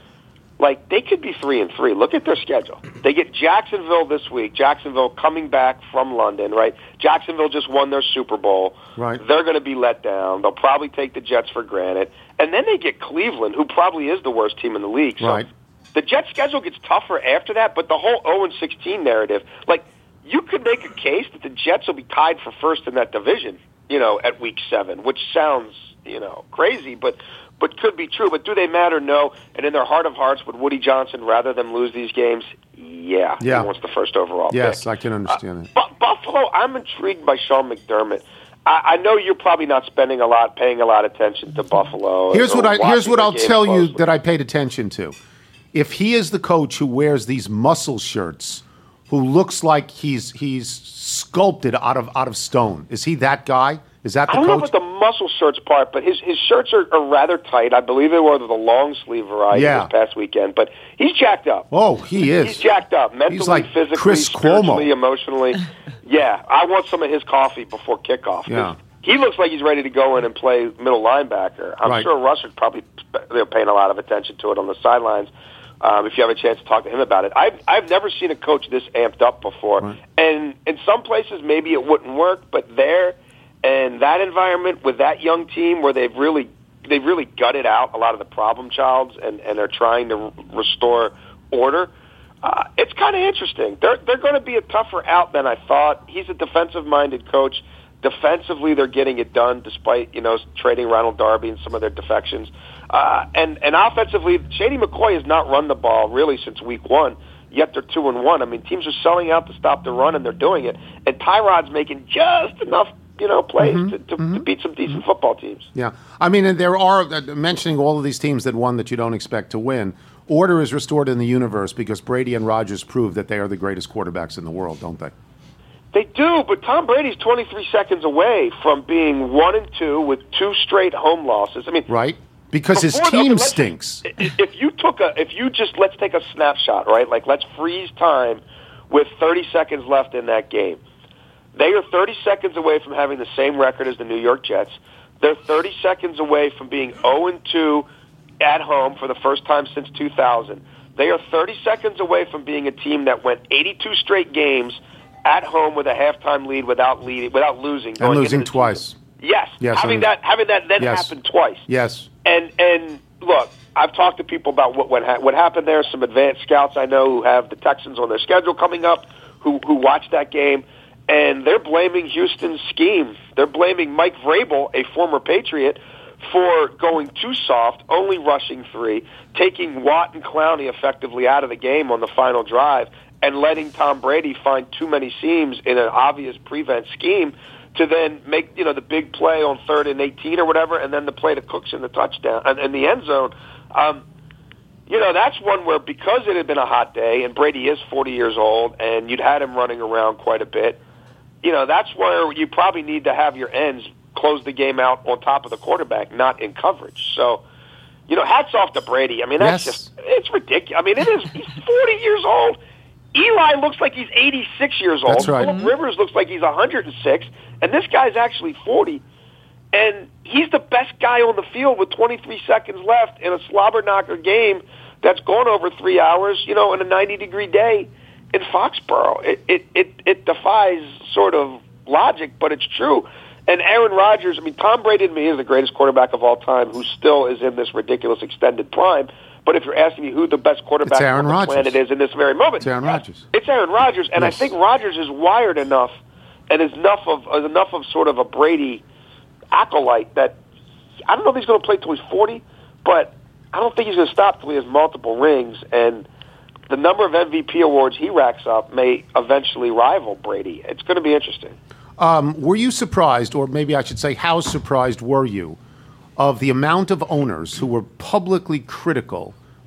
S8: like, they could be three and three. Look at their schedule. They get Jacksonville this week. Jacksonville coming back from London, right? Jacksonville just won their Super Bowl.
S5: Right.
S8: They're going to be let down. They'll probably take the Jets for granted. And then they get Cleveland, who probably is the worst team in the league. So
S5: Right.
S8: the Jets' schedule gets tougher after that, but the whole oh and sixteen narrative, like, you could make a case that the Jets will be tied for first in that division, you know, at week seven, which sounds, you know, crazy, but but could be true. But do they matter? No. And in their heart of hearts, would Woody Johnson rather them lose these games? Yeah.
S5: Yeah.
S8: He wants the first overall
S5: Yes,
S8: pick.
S5: I can understand
S8: uh,
S5: it.
S8: Bu- Buffalo, I'm intrigued by Sean McDermott. I, I know you're probably not spending a lot, paying a lot of attention to Buffalo.
S5: Here's
S8: or
S5: what I here's
S8: watching
S5: what
S8: their
S5: I'll
S8: games
S5: tell you
S8: closely.
S5: that I paid attention to. If he is the coach who wears these muscle shirts, who looks like he's he's sculpted out of out of stone, is he that guy? Is that the
S8: I don't know
S5: coach?
S8: about the muscle shirts part, but his his shirts are, are rather tight. I believe they were the long sleeve variety
S5: Yeah.
S8: this past weekend. But he's jacked up.
S5: Oh, he is.
S8: He's jacked up mentally,
S5: He's like
S8: physically,
S5: Chris
S8: spiritually,
S5: Cuomo.
S8: emotionally. Yeah, I want some of his coffee before kickoff. 'cause
S5: Yeah.
S8: He looks like he's ready to go in and play middle linebacker. I'm
S5: Right.
S8: sure Russ is probably they're paying a lot of attention to it on the sidelines. Um, if you have a chance to talk to him about it, I've I've never seen a coach this amped up before.
S5: Right.
S8: And in some places maybe it wouldn't work, but there and that environment with that young team where they've really they've really gutted out a lot of the problem childs and and are trying to r- restore order. Uh, it's kind of interesting. They're they're going to be a tougher out than I thought. He's a defensive-minded coach. Defensively, they're getting it done despite, you know, trading Ronald Darby and some of their defections. Uh, and, and offensively, Shady McCoy has not run the ball really since week one, yet they're two and one. I mean, teams are selling out to stop the run, and they're doing it. And Tyrod's making just enough, you know, plays
S5: Mm-hmm.
S8: to, to, to beat some decent football teams.
S5: Yeah, I mean, and there are uh, mentioning all of these teams that won that you don't expect to win. Order is restored in the universe because Brady and Rodgers prove that they are the greatest quarterbacks in the world, don't they?
S8: They do, but Tom Brady's twenty-three seconds away from being one and two with two straight home losses. I mean,
S5: Right? Because his
S8: Before the-
S5: team
S8: okay, let's-
S5: stinks.
S8: i- If you took a, if you just let's take a snapshot, right? Like let's freeze time with thirty seconds left in that game. They are thirty seconds away from having the same record as the New York Jets. They're thirty seconds away from being zero and two at home for the first time since two thousand. They are thirty seconds away from being a team that went eighty-two straight games at home with a halftime lead without leading, without losing,
S5: And
S8: going
S5: losing
S8: into the
S5: twice.
S8: season. Yes,
S5: Yes,
S8: having
S5: and-
S8: that having that then
S5: Yes.
S8: happen twice.
S5: Yes.
S8: And and look, I've talked to people about what what, ha- what happened there. Some advanced scouts I know who have the Texans on their schedule coming up, who who watched that game, and they're blaming Houston's scheme. They're blaming Mike Vrabel, a former Patriot, for going too soft, only rushing three, taking Watt and Clowney effectively out of the game on the final drive, and letting Tom Brady find too many seams in an obvious prevent scheme to then make, you know, the big play on third and eighteen or whatever, and then the play to Cooks in the touchdown and in the end zone. Um, you know, that's one where because it had been a hot day and Brady is forty years old and you'd had him running around quite a bit, you know, that's where you probably need to have your ends close the game out on top of the quarterback, not in coverage. So, you know, hats off to Brady. I mean, that's
S5: Yes.
S8: just, it's ridiculous. I mean, it is, he's forty years old. Eli looks like he's eighty-six years old.
S5: That's right.
S8: Phillip Rivers looks like he's one hundred six, and this guy's actually forty. And he's the best guy on the field with twenty-three seconds left in a slobber knocker game that's gone over three hours, you know, in a ninety-degree day in Foxborough. It, it, it, it defies sort of logic, but it's true. And Aaron Rodgers, I mean, Tom Brady to me is the greatest quarterback of all time who still is in this ridiculous extended prime. But if you're asking me who the best quarterback
S5: It's Aaron
S8: on the
S5: Rodgers.
S8: planet is in this very moment,
S5: It's Aaron Rodgers.
S8: It's Aaron Rodgers, and
S5: Yes.
S8: I think Rodgers is wired enough and is enough of is enough of sort of a Brady acolyte that I don't know if he's going to play till he's forty, but I don't think he's going to stop till he has multiple rings, and the number of M V P awards he racks up may eventually rival Brady. It's going to be interesting.
S5: Um, were you surprised, or maybe I should say, how surprised were you of the amount of owners who were publicly critical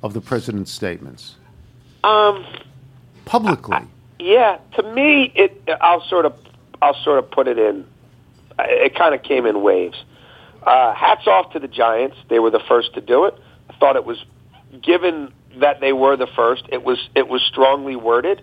S5: of the president's statements?
S8: Um,
S5: Publicly.
S8: yeah, to me, it. I'll sort of, I'll sort of put it in. It kind of came in waves. Uh, hats off to the Giants; they were the first to do it. I thought it was, given that they were the first, it was it was strongly worded,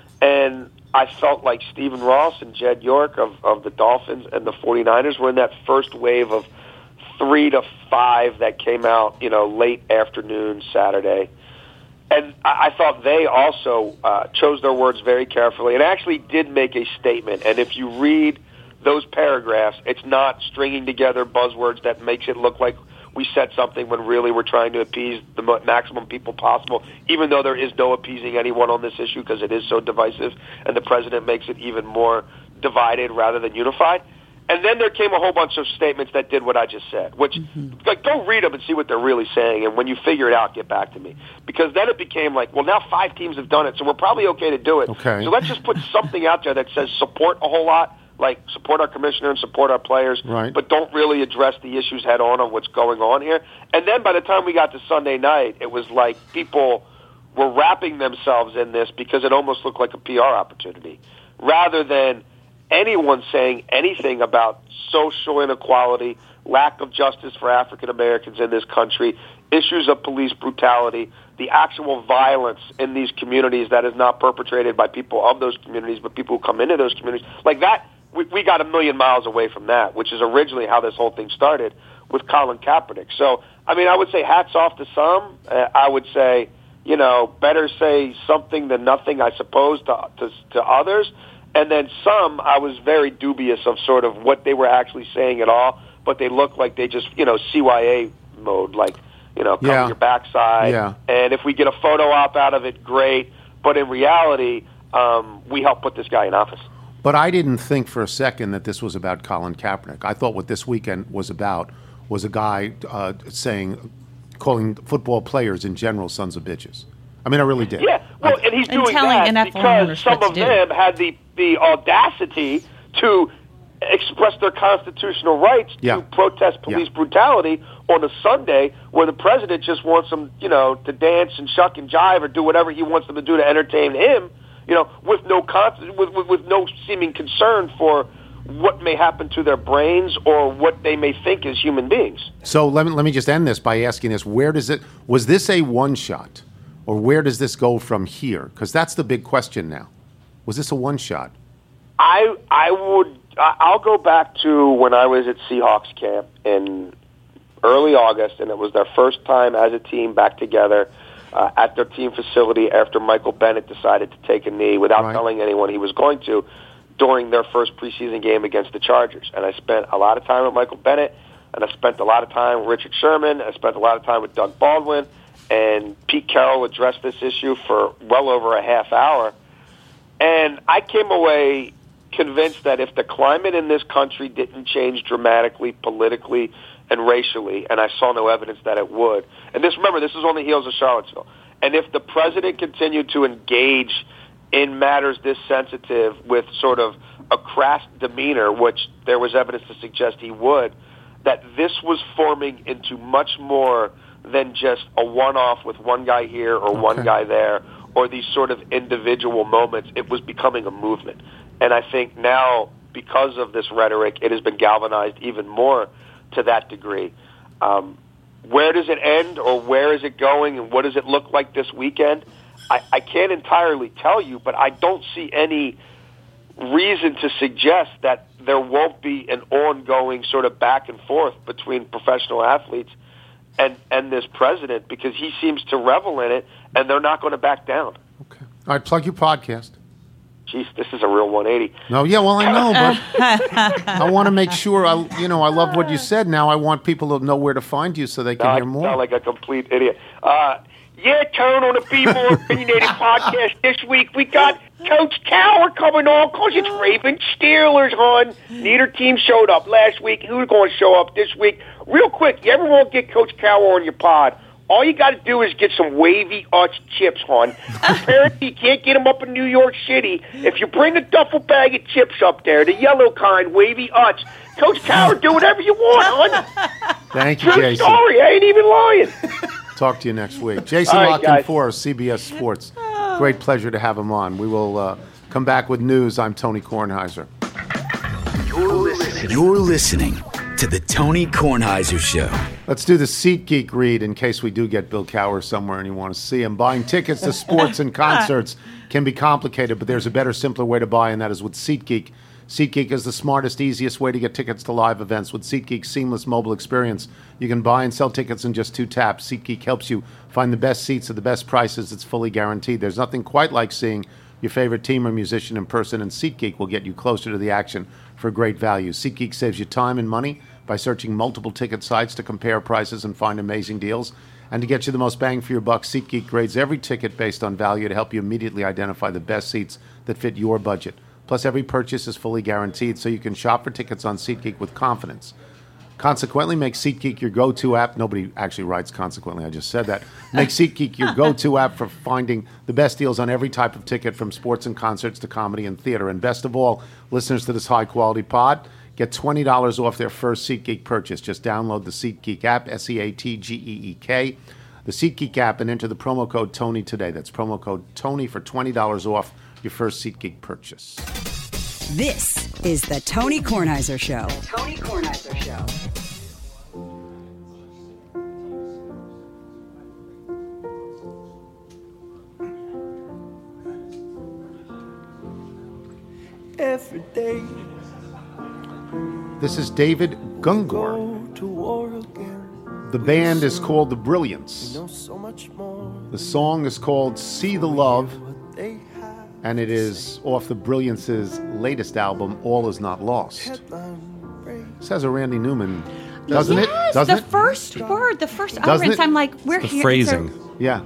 S8: and I felt like Stephen Ross and Jed York of, of the Dolphins and the 49ers were in that first wave of three to five that came out, you know, late afternoon Saturday. And I, I thought they also uh, chose their words very carefully and actually did make a statement. And if you read those paragraphs, it's not stringing together buzzwords that makes it look like we said something when really we're trying to appease the maximum people possible, even though there is no appeasing anyone on this issue because it is so divisive, and the president makes it even more divided rather than unified. And then there came a whole bunch of statements that did what I just said, which, mm-hmm. like, go read them and see what they're really saying, and when you figure it out, get back to me. Because then it became like, well, now five teams have done it, so we're probably okay to do it.
S5: Okay.
S8: So let's just put something out there that says support a whole lot, like support our commissioner and support our players,
S5: right.
S8: but don't really address the issues head on on what's going on here. And then by the time we got to Sunday night, it was like people were wrapping themselves in this because it almost looked like a P R opportunity, rather than anyone saying anything about social inequality, lack of justice for African Americans in this country, issues of police brutality, the actual violence in these communities that is not perpetrated by people of those communities, but people who come into those communities. Like that, we, we got a million miles away from that, which is originally how this whole thing started with Colin Kaepernick. So, I mean, I would say hats off to some. Uh, I would say, you know, better say something than nothing, I suppose, to, to, to others. And then some, I was very dubious of sort of what they were actually saying at all, but they looked like they just, you know, C Y A mode, like, you know, cover
S5: yeah.
S8: your backside.
S5: Yeah.
S8: And if we get a photo op out of it, great. But in reality, um, we helped put this guy in office.
S5: But I didn't think for a second that this was about Colin Kaepernick. I thought what this weekend was about was a guy uh, saying, calling football players in general sons of bitches. I mean, I really did.
S8: Yeah, well, and he's
S6: And
S8: doing
S6: telling
S8: that
S6: N F L
S8: because
S6: owners
S8: some
S6: what
S8: of
S6: to do.
S8: them had the, the audacity to express their constitutional rights
S5: Yeah.
S8: to protest police
S5: Yeah.
S8: brutality on a Sunday where the president just wants them, you know, to dance and shuck and jive or do whatever he wants them to do to entertain him, you know, with no con- with, with, with no seeming concern for what may happen to their brains or what they may think as human beings.
S5: So let me, let me just end this by asking this. Where does it, was this a one-shot? Or where does this go from here? Because that's the big question now. Was this a one-shot?
S8: I I would I- I'll go back to when I was at Seahawks camp in early August, and it was their first time as a team back together uh, at their team facility after Michael Bennett decided to take a knee without
S5: Right.
S8: telling anyone he was going to during their first preseason game against the Chargers. And I spent a lot of time with Michael Bennett, and I spent a lot of time with Richard Sherman. I spent a lot of time with Doug Baldwin, and Pete Carroll addressed this issue for well over a half hour. And I came away convinced that if the climate in this country didn't change dramatically politically and racially, and I saw no evidence that it would, and this, remember, this is on the heels of Charlottesville, and if the president continued to engage in matters this sensitive with sort of a crass demeanor, which there was evidence to suggest he would, that this was forming into much more than just a one-off with one guy here or
S5: Okay.
S8: one guy there, or these sort of individual moments. It was becoming a movement. And I think now, because of this rhetoric, it has been galvanized even more to that degree. Um, where does it end, or where is it going, and what does it look like this weekend? I, I can't entirely tell you, but I don't see any reason to suggest that there won't be an ongoing sort of back and forth between professional athletes and, and this president, because he seems to revel in it, and they're not going to back down.
S5: Okay. All right, plug your podcast.
S8: Jeez, this is a real one eighty.
S5: No, yeah, well, I know, but I want to make sure, I, you know, I love what you said. Now I want people to know where to find you so they can
S8: No, I
S5: hear more.
S8: sound like a complete idiot. Uh, yeah, Tone, on the Be More Opinionated podcast this week, we got Coach Cowher coming on because it's Ravens Steelers, hon. Neither team showed up last week. Who's going to show up this week? Real quick, you ever want to get Coach Cowher on your pod? All you got to do is get some Wavy Arch chips, hon. Apparently, you can't get them up in New York City. If you bring a duffel bag of chips up there, the yellow kind, Wavy Arch, Coach Cowher, do whatever you want, hon.
S5: Thank you,
S8: True
S5: Jason.
S8: story. I ain't even lying.
S5: Talk to you next week. Jason
S8: All right,
S5: Lock
S8: guys.
S5: for C B S Sports. Great pleasure to have him on. We will uh, come back with news. I'm Tony Kornheiser.
S3: You're listening. You're listening to the Tony Kornheiser Show.
S5: Let's do the SeatGeek read in case we do get Bill Cowher somewhere and you want to see him. Buying tickets to sports and concerts can be complicated, but there's a better, simpler way to buy, and that is with SeatGeek. SeatGeek is the smartest, easiest way to get tickets to live events. With SeatGeek's seamless mobile experience, you can buy and sell tickets in just two taps. SeatGeek helps you find the best seats at the best prices. It's fully guaranteed. There's nothing quite like seeing your favorite team or musician in person, and SeatGeek will get you closer to the action for great value. SeatGeek saves you time and money by searching multiple ticket sites to compare prices and find amazing deals. And to get you the most bang for your buck, SeatGeek grades every ticket based on value to help you immediately identify the best seats that fit your budget. Plus, every purchase is fully guaranteed, so you can shop for tickets on SeatGeek with confidence. Consequently, make SeatGeek your go-to app. Nobody actually writes consequently, I just said that. Make SeatGeek your go-to app for finding the best deals on every type of ticket, from sports and concerts to comedy and theater. And best of all, listeners to this high-quality pod get twenty dollars off their first SeatGeek purchase. Just download the SeatGeek app, S E A T G E E K, the SeatGeek app, and enter the promo code TONY today. That's promo code TONY for twenty dollars off your first SeatGeek purchase.
S9: This is the Tony Kornheiser Show. The Tony Kornheiser Show.
S10: Every day.
S5: This is David Gungor. The band is called The Brilliance. The song is called See the Love, and it is off The Brilliance's latest album, All Is Not Lost. This has a Randy Newman, doesn't
S6: yes,
S5: it? Doesn't
S6: the
S5: it?
S6: first word, the first
S5: Doesn't
S6: utterance.
S5: it?
S6: I'm like, we're
S7: The
S6: here.
S7: phrasing.
S5: Yeah.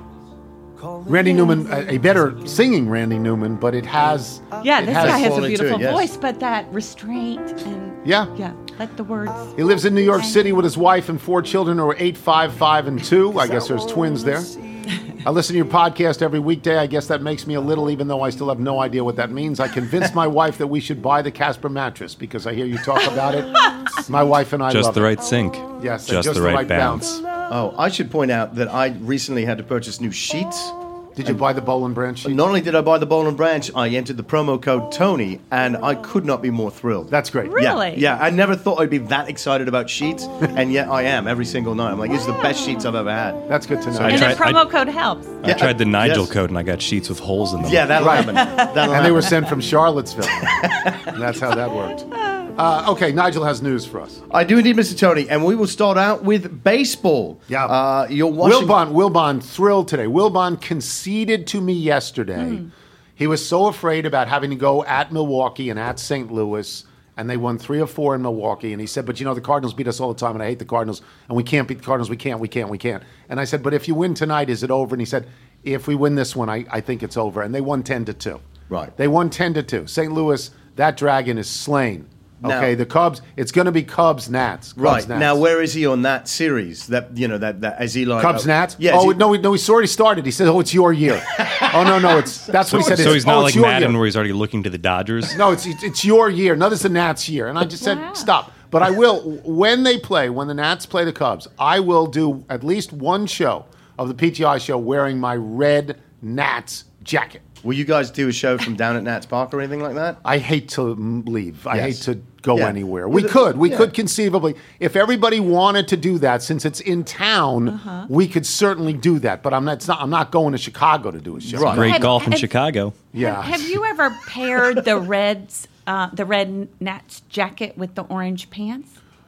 S5: Randy Newman, a, a better singing Randy Newman, but it has.
S6: Yeah,
S5: it
S6: this
S5: has
S6: guy has a
S2: quality to it,
S6: beautiful
S2: yes.
S6: voice, but that restraint and
S5: Yeah.
S6: yeah, let the words.
S5: He lives in New York City with his wife and four children who are eight, five, five, and two. I guess there's twins there. I listen to your podcast every weekday. I guess that makes me a little, even though I still have no idea what that means. I convinced my wife that we should buy the Casper mattress because I hear you talk about it. My wife and I
S7: Just
S5: love
S7: the
S5: it.
S7: right sync.
S5: Yes,
S7: just, the right, bounce.
S2: Oh, I should point out that I recently had to purchase new sheets.
S5: Did you buy the Bowl and Branch sheet?
S2: Not only did I buy the Bowl and Branch, I entered the promo code Tony, and I could not be more thrilled.
S5: That's great.
S6: Really?
S2: Yeah, yeah, I never thought I'd be that excited about sheets, and yet I am every single night. I'm like, these are the best sheets I've ever had.
S5: That's good to know.
S7: I
S6: And
S7: tried-
S6: the promo code helps.
S7: I
S2: Yeah,
S7: tried the
S2: uh,
S7: Nigel
S2: yes.
S7: code and I got sheets with holes in them.
S2: Yeah, that'll
S5: Right.
S2: happen. That'll
S5: And they were
S2: happen.
S5: sent from Charlottesville. And that's how that worked. Uh, okay, Nigel has news for us.
S2: I do indeed, Mister Tony, and we will start out with baseball.
S5: Yeah.
S2: Uh, you're watching.
S5: Wilbon, Wilbon thrilled today. Wilbon conceded to me yesterday. He was so afraid about having to go at Milwaukee and at Saint Louis, and they won three or four in Milwaukee. And he said, but you know, the Cardinals beat us all the time, and I hate the Cardinals, and we can't beat the Cardinals. We can't, we can't, we can't. And I said, but if you win tonight, is it over? And he said, if we win this one, I, I think it's over. And they won ten to two.
S2: Right.
S5: They won ten to two. Saint Louis, that dragon is slain.
S2: Now-
S5: Okay, the Cubs, it's going to be Cubs, Nats. Cubs,
S2: Right
S5: Nats.
S2: now, where is he on that series? That you know that that is he like
S5: Cubs,
S2: uh,
S5: Nats?
S2: Yeah.
S5: Oh,
S2: is he-
S5: no, no, he's already started. He said, oh, it's your year. oh, no, no, it's that's what he said.
S7: So
S5: It's,
S7: he's not
S5: oh,
S7: like
S5: it's your
S7: Madden
S5: year.
S7: where he's already looking to the Dodgers.
S5: No, it's, it's it's your year. No, this is the Nats' year. And I just said,
S6: Wow.
S5: stop. But I will, when they play, when the Nats play the Cubs, I will do at least one show of the P T I show wearing my red Nats jacket.
S2: Will you guys do a show from down at Nats Park or anything like that?
S5: I hate to mm, leave. I
S2: Yes.
S5: hate to go
S2: Yeah.
S5: anywhere. We
S2: Well, the-
S5: could. We
S2: yeah.
S5: could conceivably. If everybody wanted to do that, since it's in town,
S6: Uh-huh.
S5: we could certainly do that. But I'm not, it's not, I'm not going to Chicago to do a show.
S2: Right.
S7: Great
S6: Have-
S7: golf in
S6: have-
S7: Chicago.
S5: Yeah.
S6: Have, have you ever paired the reds, uh, the red Nats jacket with the orange pants?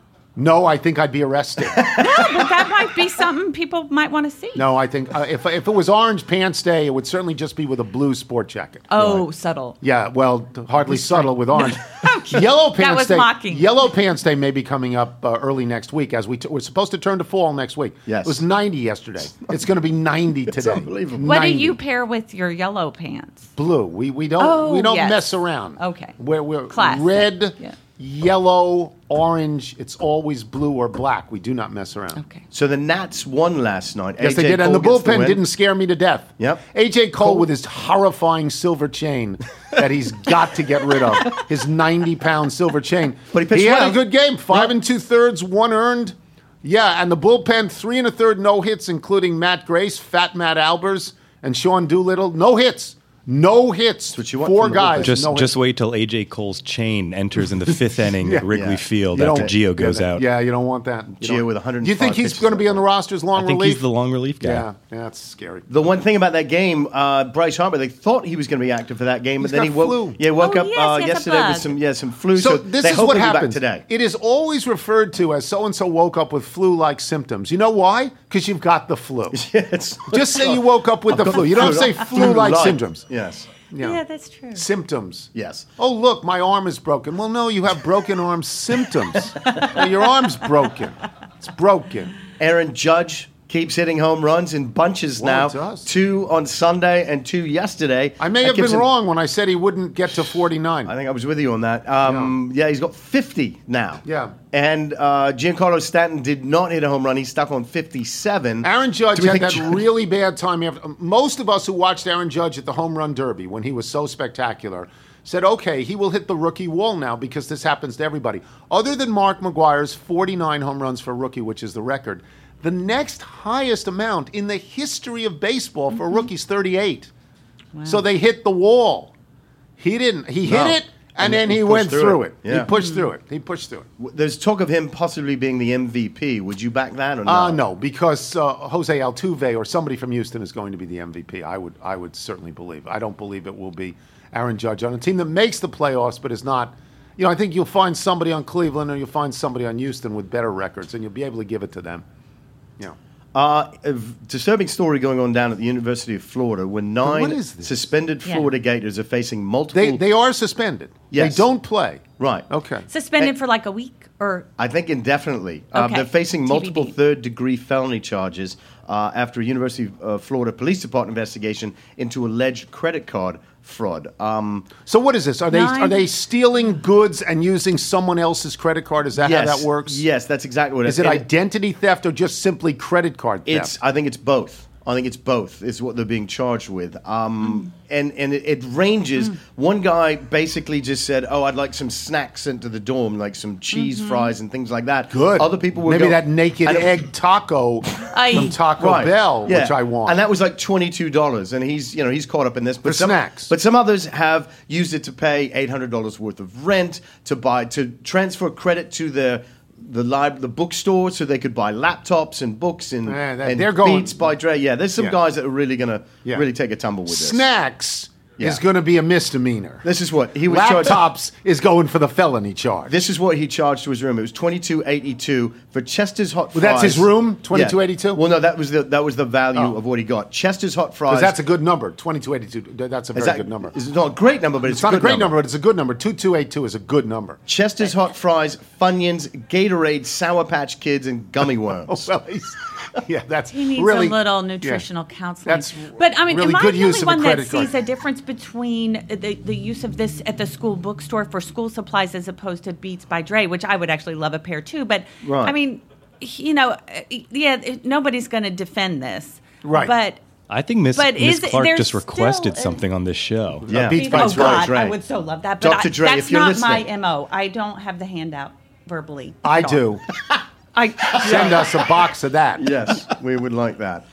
S5: No, I think I'd be arrested.
S6: But that might be something people might want to see.
S5: No, I think uh, if if it was Orange Pants Day, it would certainly just be with a blue sport jacket.
S6: Oh, subtle.
S5: Yeah, well, hardly subtle with orange. Yellow Pants
S6: That was
S5: Day.
S6: mocking.
S5: Yellow Pants Day may be coming up uh, early next week. As we t- we're supposed to turn to fall next week.
S2: Yes.
S5: It was ninety yesterday. It's going to be ninety today.
S2: unbelievable.
S6: What do
S5: ninety.
S6: you pair with your yellow pants?
S5: Blue. We we don't
S6: Oh,
S5: we don't
S6: yes.
S5: mess around.
S6: Okay.
S5: We're, we're
S6: Classic.
S5: red,
S6: Yeah.
S5: yellow, orange. It's always blue or black. We do not mess around.
S6: Okay.
S2: So the Nats won last night.
S5: Yes,
S2: A J
S5: they did, and the
S2: Cole gets
S5: bullpen
S2: win.
S5: didn't scare me to death.
S2: Yep.
S5: A J Cole with his horrifying silver chain that he's got to get rid of. His ninety-pound silver chain.
S2: But he pitched
S5: had
S2: well.
S5: a good game. Five
S2: Yeah.
S5: and two thirds, one earned. Yeah, and the bullpen, three and a third no hits, including Matt Grace, Fat Matt Albers, and Sean Doolittle. No hits. No hits.
S2: what you want
S5: Four
S2: from the
S5: guys.
S2: bullpen.
S7: Just
S5: no
S7: just
S5: hits.
S7: wait till A J Cole's chain enters in the fifth inning
S5: Yeah.
S7: at Wrigley
S2: Yeah.
S7: Field
S5: You
S7: after
S5: don't-
S7: Gio goes
S5: yeah,
S7: out.
S5: Yeah, you don't want that. You
S2: Gio
S5: don't-
S2: with one hundred
S5: Do you think
S2: five
S5: he's
S2: pitches
S5: going to be
S2: on
S5: on the roster as long
S7: I think
S5: relief?
S7: he's the long relief guy.
S5: Yeah, yeah, that's scary.
S2: The one thing about that game, uh, Bryce Harper, they thought he was going to be active for that game, but
S5: He's
S2: then
S5: got
S2: he woke,
S5: flu.
S2: yeah, woke
S6: Oh,
S2: up
S6: yes,
S2: uh,
S6: he has a
S2: yesterday with
S6: bug.
S2: some yeah some flu.
S5: So
S2: So,
S5: this
S2: they
S5: is
S2: hope
S5: what
S2: he'll be back
S5: happens.
S2: today.
S5: It is always referred to as so-and-so woke up with flu-like symptoms. You know why? Because you've got the flu.
S2: It's-
S5: Just say you woke up with
S2: I've
S5: the
S2: got
S5: flu. You don't say flu-like
S2: Flu-like.
S5: symptoms.
S2: Yes.
S5: You know,
S6: Yeah, that's true.
S5: symptoms.
S2: Yes.
S5: Oh, look, my arm is broken. Well, no, you have broken arm symptoms. No, your arm's broken. It's broken.
S2: Aaron Judge keeps hitting home runs in bunches
S5: Well,
S2: now.
S5: it does.
S2: Two on Sunday and two yesterday.
S5: I may
S2: That
S5: have
S2: gives
S5: been
S2: him-
S5: wrong when I said he wouldn't get to forty-nine.
S2: I think I was with you on that. Um, yeah. he's got fifty now.
S5: Yeah.
S2: And uh, Giancarlo Stanton did not hit a home run. He's stuck on fifty-seven.
S5: Aaron Judge
S2: Do we
S5: had
S2: think
S5: that
S2: Judge-
S5: really bad time. After, most of us who watched Aaron Judge at the Home Run Derby when he was so spectacular said, okay, he will hit the rookie wall now because this happens to everybody. Other than Mark McGuire's forty-nine home runs for a rookie, which is the record, the next highest amount in the history of baseball for a rookie is thirty-eight. So they hit the wall. He didn't. He
S2: No.
S5: hit it, and,
S2: And
S5: then
S2: he
S5: he
S2: pushed
S5: went
S2: through
S5: through
S2: it.
S5: it.
S2: Yeah.
S5: He pushed through it. He pushed through it.
S2: There's talk of him possibly being the M V P. Would you back that or no?
S5: Uh, no, because uh, Jose Altuve or somebody from Houston is going to be the M V P. I would, I would certainly believe. I don't believe it will be Aaron Judge on a team that makes the playoffs, but is not. You know, I think you'll find somebody on Cleveland or you'll find somebody on Houston with better records, and you'll be able to give it to them. You know,
S2: Uh, a v- disturbing story going on down at the University of Florida where nine
S5: what is this?
S2: suspended
S6: Yeah.
S2: Florida Gators are facing multiple.
S5: they they are suspended.
S2: Yes.
S5: They don't play.
S2: Right.
S5: Okay.
S6: Suspended
S2: Hey.
S6: for like a week or
S2: I think indefinitely. Uh,
S6: Okay.
S2: they're facing multiple
S6: T B D.
S2: third-degree felony charges uh, after a University of uh, Florida Police Department investigation into alleged credit card fraud. Um,
S5: So what is this? Are they
S6: Nine-
S5: are they stealing goods and using someone else's credit card? Is that
S2: yes,
S5: how that works?
S2: Yes, that's exactly what it
S5: Is it
S2: and
S5: identity theft or just simply credit card theft?
S2: It's. I think it's both. I think it's both. Is what they're being charged with. Um, and and it, it ranges. One guy basically just said, "Oh, I'd like some snacks sent to the dorm, like some cheese fries and things like that."
S5: Good.
S2: Other people were
S5: maybe
S2: go-
S5: that naked
S2: and it-
S5: egg taco
S6: I-
S5: from Taco
S2: Right.
S5: Bell,
S2: Yeah.
S5: which I want.
S2: and that was like twenty-two dollars. And he's, you know, he's caught up in this. But
S5: For
S2: some,
S5: snacks.
S2: But some others have used it to pay eight hundred dollars worth of rent, to buy, to transfer credit to the the lib- the bookstore so they could buy laptops and books and,
S5: Yeah, that-
S2: and
S5: they're going-
S2: Beats by Dre. Yeah, there's some
S5: Yeah.
S2: guys that are really gonna
S5: Yeah.
S2: really take a tumble with this.
S5: Snacks
S2: Yeah.
S5: is going to be a misdemeanor.
S2: This is what he was charged.
S5: Laptops is going for the felony charge.
S2: This is what he charged to his room. It was twenty-two eighty-two for Chester's hot fries.
S5: Well, that's his room,
S2: Yeah.
S5: twenty-two eighty-two?
S2: Well, no, that was the that was the value
S5: Oh.
S2: of what he got. Chester's hot fries.
S5: Because that's a good number, twenty-two eighty-two. That's a
S2: is
S5: very
S2: that-
S5: good number.
S2: It's not a great number, but it's,
S5: It's not a
S2: good
S5: great number, but it's a good number. twenty-two eighty-two is a good number.
S2: Chester's hot fries, Funyuns, Gatorade, Sour Patch Kids, and gummy worms.
S5: Well, he's, yeah, that's
S6: he needs
S5: really
S6: a little
S5: yeah.
S6: nutritional counseling.
S5: That's
S6: but I mean,
S5: really
S6: am
S5: good
S6: I the
S5: use
S6: only
S5: of a
S6: one that
S5: credit card.
S6: sees a difference between the, the use of this at the school bookstore for school supplies as opposed to Beats by Dre, which I would actually love a pair too. But
S2: Right.
S6: I mean, you know, uh, yeah, nobody's going to defend this,
S5: Right.
S6: But
S7: I think Miss
S6: But
S7: Miss
S6: is-
S7: Clark
S6: there's
S7: just requested
S6: still a-
S7: something on this show.
S2: Yeah.
S5: Beats by
S6: oh
S5: Dre.
S6: God,
S2: Dre.
S6: I would so love that. But
S2: Doctor
S6: I,
S2: Dre,
S6: that's
S2: if you're
S6: not my
S2: listening.
S6: M O. I don't have the handout verbally.
S5: I
S6: at all.
S5: do.
S6: I
S5: Send us a box of that.
S2: Yes, we would like that.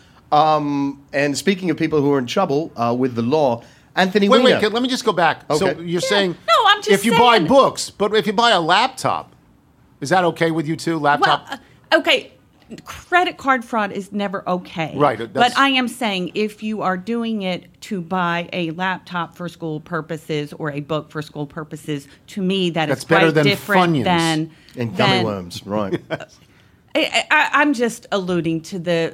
S2: Um, and speaking of people who are in trouble uh, with the law, Anthony
S5: Wait,
S2: Weiner.
S5: wait. Let me just go back. So
S2: Okay.
S5: you're
S6: Yeah.
S5: saying
S6: No, I'm just
S5: if you buy
S6: saying-
S5: books, but if you buy a laptop, is that okay with you too? Laptop.
S6: Well, uh, okay. Credit card fraud is never okay.
S5: Right,
S6: But
S5: that's-
S6: I am saying if you are doing it to buy a laptop for school purposes or a book for school purposes, to me that
S5: That's
S6: is quite
S5: better than
S6: different
S5: Funyuns.
S6: than
S2: and gummy
S6: than-
S2: worms, right?
S6: I, I, I'm just alluding to the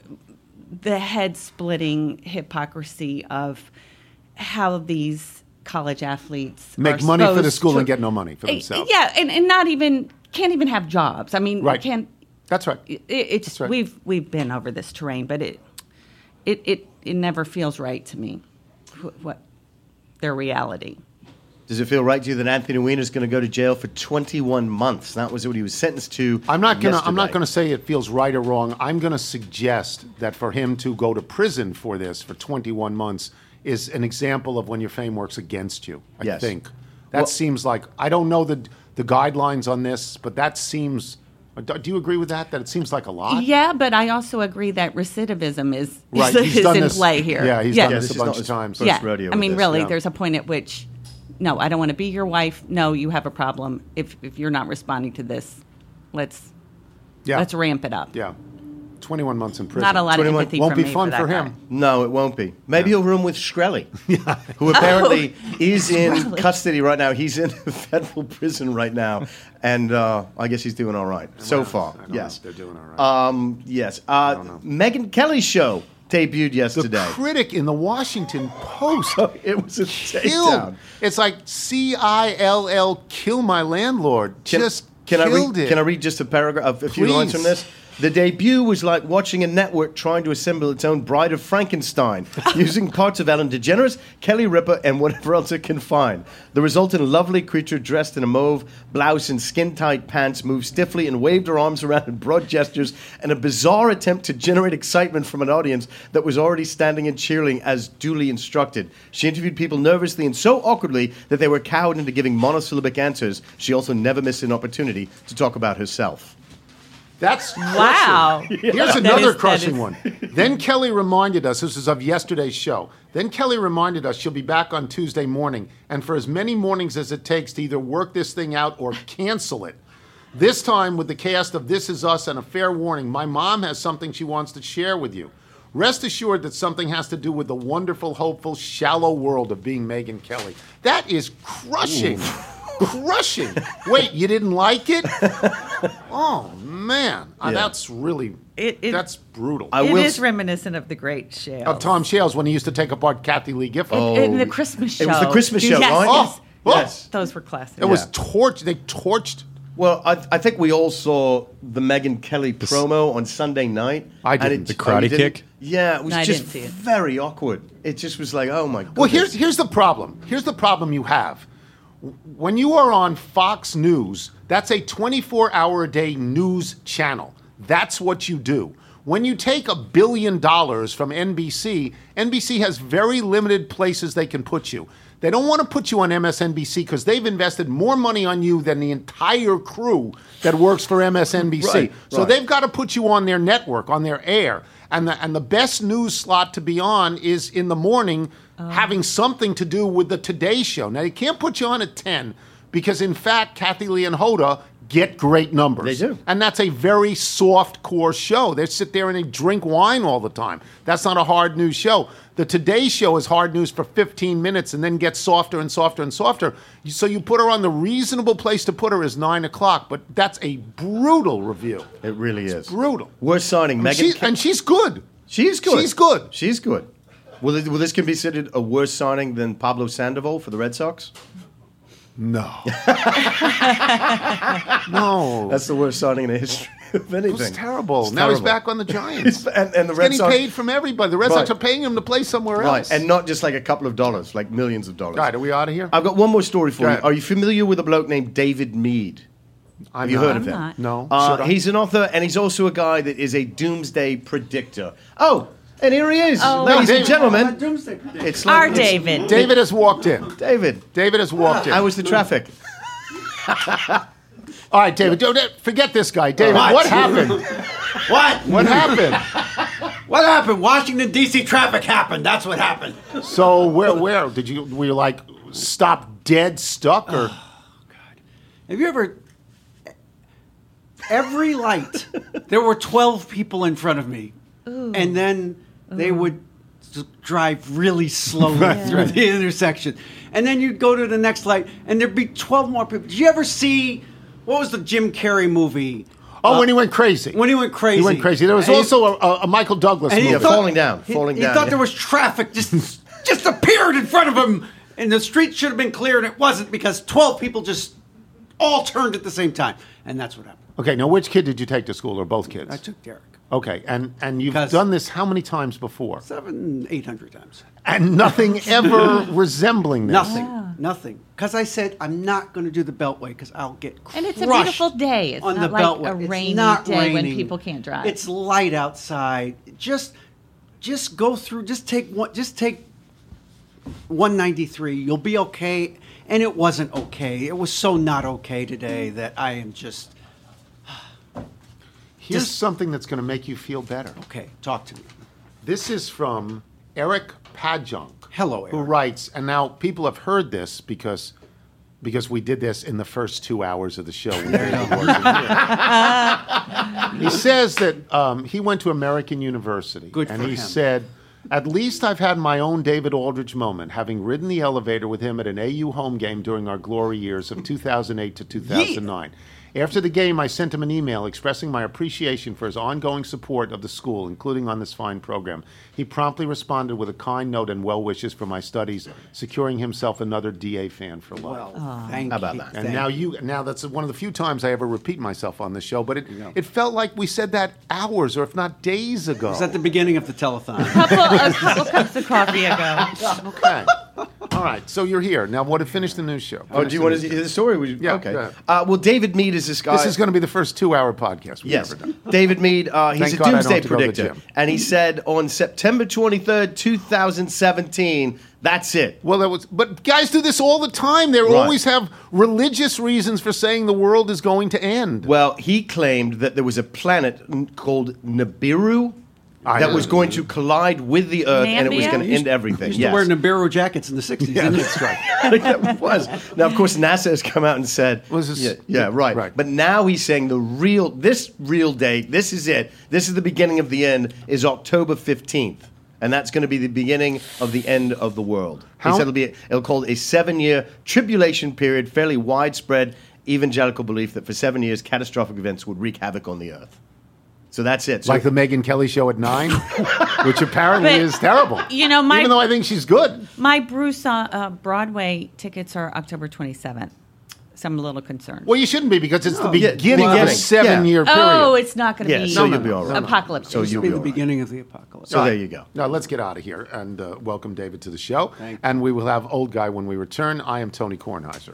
S6: the head splitting hypocrisy of how these college athletes
S5: Make
S6: are
S5: money for the
S6: supposed
S5: school
S6: to-
S5: and get no money for
S6: Uh,
S5: themselves.
S6: Yeah, and, and not even can't even have jobs. I mean,
S5: Right.
S6: can't.
S5: That's right.
S6: It, it's
S5: That's right.
S6: we've we've been over this terrain, but it it it, it never feels right to me. Wh- What their reality.
S2: Does it feel right to you that Anthony Weiner is going to go to jail for twenty-one months? That was what he was sentenced to.
S5: I'm not gonna. I'm not
S2: yesterday.
S5: gonna say it feels right or wrong. I'm gonna suggest that for him to go to prison for this for twenty-one months is an example of when your fame works against you. I
S2: Yes.
S5: think that
S2: Well-
S5: seems like I don't know the the guidelines on this, but that seems Do do you agree with that? That it seems like a lot?
S6: Yeah, but I also agree that recidivism is,
S5: Right,
S6: is,
S5: he's
S6: is
S5: done
S6: in
S5: this-
S6: play here.
S5: yeah, he's done this a bunch of times.
S2: First
S6: Yeah,
S2: rodeo
S6: I
S2: with
S6: mean,
S2: this,
S6: really,
S2: yeah.
S6: there's a point at which, no, I don't want to be your wife. No, you have a problem. If if you're not responding to this, let's
S5: Yeah.
S6: let's ramp it up.
S5: Yeah. twenty-one months in prison.
S6: Not a lot of
S2: twenty-one
S6: empathy
S5: won't
S6: from
S5: be
S6: me
S5: fun
S6: for, that
S5: for
S6: guy.
S5: him.
S2: No, it won't be. Maybe he'll room with Shkreli, who apparently is in
S6: Shkreli.
S2: custody right now. He's in a federal prison right now, and uh, I guess he's doing all right so far.
S5: I don't
S2: Yes,
S5: know if they're doing all right.
S2: Um, yes. Uh, Megyn Kelly's show debuted
S5: the
S2: yesterday.
S5: critic in the Washington Post
S2: It was a
S5: killed.
S2: takedown.
S5: It's like C I L L, kill my landlord.
S2: Can,
S5: Just
S2: can I
S5: killed
S2: read?
S5: it.
S2: Can I read just a paragraph, a few lines
S5: Please.
S2: from this? The debut was like watching a network trying to assemble its own Bride of Frankenstein, using parts of Ellen DeGeneres, Kelly Ripa, and whatever else it can find. The result in a lovely creature dressed in a mauve blouse and skin-tight pants moved stiffly and waved her arms around in broad gestures in a bizarre attempt to generate excitement from an audience that was already standing and cheering as duly instructed. She interviewed people nervously and so awkwardly that they were cowed into giving monosyllabic answers. She also never missed an opportunity to talk about herself.
S5: That's
S6: Wow.
S5: crushing. Here's
S6: That
S5: another
S6: is- that
S5: crushing
S6: is-
S5: one. Then Kelly reminded us, this is of yesterday's show. Then Kelly reminded us she'll be back on Tuesday morning, and for as many mornings as it takes to either work this thing out or cancel it. This time with the cast of This Is Us and a fair warning, my mom has something she wants to share with you. Rest assured that something has to do with the wonderful, hopeful, shallow world of being Megyn Kelly. That is crushing. Crushing. Wait, you didn't like it? Oh, man. Uh,
S2: Yeah.
S5: that's really,
S6: It- it-
S5: that's brutal.
S2: I
S6: It
S2: will
S6: is
S2: s-
S6: reminiscent of the great Shale.
S5: of Tom Shales when he used to take apart Kathy Lee Gifford.
S2: Oh.
S6: In the Christmas show.
S2: It was the Christmas show,
S6: yes,
S2: right?
S6: Yes,
S5: Oh,
S2: yes.
S6: Those were classic.
S5: It was
S2: Yeah.
S5: torch. They torched.
S2: Well, I, I think we all saw the Megyn Kelly promo on Sunday night.
S5: I
S2: and
S5: didn't.
S2: it-
S7: The Karate
S2: oh, you didn't?
S7: Kick?
S2: Yeah, it was
S6: No, I
S2: just
S6: didn't see it.
S2: very awkward. It just was like, oh my god.
S5: Well, here's here's the problem. Here's the problem you have. When you are on Fox News, that's a twenty-four hour a day news channel. That's what you do. When you take a billion dollars from N B C, N B C has very limited places they can put you. They don't want to put you on M S N B C because they've invested more money on you than the entire crew that works for M S N B C.
S2: Right,
S5: so
S2: right.
S5: they've got to put you on their network, on their air. And the, and the best news slot to be on is in the morning, having something to do with the Today Show. Now, they can't put you on at ten because, in fact, Kathy Lee and Hoda get great numbers.
S2: They do.
S5: And that's a very soft core show. They sit there and they drink wine all the time. That's not a hard news show. The Today Show is hard news for fifteen minutes and then gets softer and softer and softer. So you put her on the reasonable place to put her is nine o'clock, but that's a brutal review.
S2: It really is
S5: Brutal.
S2: Worst signing,
S5: And,
S2: Megyn.
S5: she,
S2: Ke-
S5: and she's good.
S2: she's good.
S5: She's good.
S2: She's good. Will, it, will this can be considered a worse signing than Pablo Sandoval for the Red Sox?
S5: No. no.
S2: That's the worst signing in the history of anything.
S5: It was terrible.
S2: It's
S5: now he's
S2: terrible.
S5: back on the Giants.
S2: He's- and, and the
S5: He's
S2: Red
S5: getting
S2: Sox
S5: paid from everybody. The Red Sox
S2: Right.
S5: are paying him to play somewhere
S2: right,
S5: else.
S2: and not just like a couple of dollars, like millions of dollars.
S5: All right, are we out of here?
S2: I've got one more story for
S5: Go
S2: you.
S5: ahead.
S2: Are you familiar with a bloke named David Mead?
S5: I'm
S2: Have you
S5: not.
S2: heard of
S6: I'm
S2: him?
S6: not.
S5: No.
S2: Uh,
S5: Should I?
S2: he's an author, and he's also a guy that is a doomsday predictor. Oh, and here he is,
S6: Oh.
S2: ladies
S5: No,
S2: and
S5: David-
S2: gentlemen.
S10: Doomsday prediction.
S2: It's
S6: Our
S2: it's-
S6: David.
S5: David has walked in.
S2: David,
S5: David has walked in.
S2: how was the traffic?
S5: All right, David. don't- Forget this guy. David,
S10: What?
S5: what happened?
S10: What?
S5: What happened?
S10: What happened? Washington D C traffic happened. That's what happened.
S5: So where where did you were you like stop dead stuck or
S10: Have you ever? Every light, there were twelve people in front of me, and then they would s- drive really slowly through the intersection, and then you'd go to the next light, and there'd be twelve more people. Did you ever see what was the Jim Carrey movie?
S5: Oh,
S10: Uh,
S5: when he went crazy.
S10: when he went crazy.
S5: He went crazy. There was
S10: And he-
S5: also a, a, a Michael Douglas
S10: and he
S5: movie.
S2: Yeah,
S10: thought-
S2: falling down,
S10: he-
S2: falling
S10: he
S2: down,
S10: thought
S2: yeah.
S10: there was traffic just just appeared in front of him, and the street should have been clear, and it wasn't because twelve people just all turned at the same time, and that's what happened.
S5: Okay, now which kid did you take to school, or both kids?
S10: I took Derek
S5: Okay, and and you've
S10: 'Cause-
S5: done this how many times before?
S10: seven, eight hundred times.
S5: And nothing ever resembling this.
S10: Nothing, nothing. Because I said I'm not going to do the Beltway because I'll get crushed.
S6: And it's a beautiful day. It's
S10: on
S6: not
S10: the
S6: like
S10: Beltway.
S6: a
S10: It's
S6: rainy
S10: not
S6: day when
S10: raining.
S6: people can't drive.
S10: It's light outside. Just, just go through. Just take one. Just take one ninety-three. You'll be okay. And it wasn't okay. It was so not okay today that I am just.
S5: Here's
S10: Just-
S5: something that's going to make you feel better.
S10: Okay, talk to me.
S5: This is from Eric Padjunk.
S10: Hello,
S5: Who
S10: Eric.
S5: writes, and now people have heard this because because we did this in the first two hours of the show. when David wasn't here. He says that um, he went to American University.
S10: Good
S5: and
S10: for
S5: he
S10: him.
S5: said, at least I've had my own David Aldridge moment, having ridden the elevator with him at an A U home game during our glory years of two thousand eight to two thousand nine. After the game, I sent him an email expressing my appreciation for his ongoing support of the school, including on this fine program. He promptly responded with a kind note and well wishes for my studies, securing himself another D A fan for life.
S10: Well, thank
S2: How about
S10: you.
S2: that?
S5: And
S10: Thank
S5: now
S10: you.
S5: you now that's one of the few times I ever repeat myself on this show, but it it felt like we said that hours or if not days ago.
S10: It's at the beginning of the telethon.
S6: couple, a couple cups of coffee ago.
S5: Okay. All right. So you're here. Now what to finish the news show.
S2: Oh,
S5: Finish
S2: do you
S5: the
S2: want
S5: news
S2: to
S5: show.
S2: hear the story? Would you-
S5: Yeah,
S2: Okay.
S5: go ahead.
S2: Uh, well, David Mead is this guy.
S5: This is going to be the first two hour podcast we've
S2: Yes,
S5: ever done.
S2: David Mead. Uh, he's
S5: Thank
S2: a
S5: God I don't
S2: doomsday
S5: have to go to the
S2: predictor,
S5: gym.
S2: and he said on September twenty-third, two thousand seventeen, that's it.
S5: Well, that was, but guys do this all the time. They
S2: Right.
S5: always have religious reasons for saying the world is going to end.
S2: Well, he claimed that there was a planet n- called Nibiru
S5: I
S2: that
S5: know.
S2: was going to collide with the Earth, and it was
S6: Nambia?
S2: going to end everything.
S10: Used
S2: Yes.
S10: to wear Nibiru jackets in the sixties.
S5: Yeah,
S10: didn't
S5: that's
S10: it?
S5: right.
S2: It was. Now, of course, NASA has come out and said,
S5: Was this-
S2: yeah, yeah, right.
S5: right.
S2: But now he's saying the real, this real date, this is it. This is the beginning of the end, is October fifteenth. And that's going to be the beginning of the end of the world.
S5: How-
S2: He said it'll be, it'll call it a seven-year tribulation period, fairly widespread evangelical belief that for seven years, catastrophic events would wreak havoc on the Earth. So that's it. So
S5: Like the Megyn Kelly show at nine, which apparently
S6: But,
S5: is terrible.
S6: you know, my-
S5: even though I think she's good.
S6: My Bruce uh, uh, Broadway tickets are October twenty-seventh. So I'm a little concerned.
S5: Well, you shouldn't be because it's the
S2: Yeah,
S5: beginning of a
S2: beginning.
S5: seven-year
S2: Yeah.
S5: period.
S6: Oh, it's not going to
S2: Yeah,
S6: be
S2: so you'll be all right.
S6: apocalyptic.
S2: So
S10: This
S2: you'll
S10: will be
S2: be
S10: the
S2: all right.
S10: beginning of the apocalypse.
S2: So there you go.
S5: Now let's get out of here and uh, welcome David to the show.
S10: Thank you.
S5: And we will have Old Guy when we return. I am Tony Kornheiser.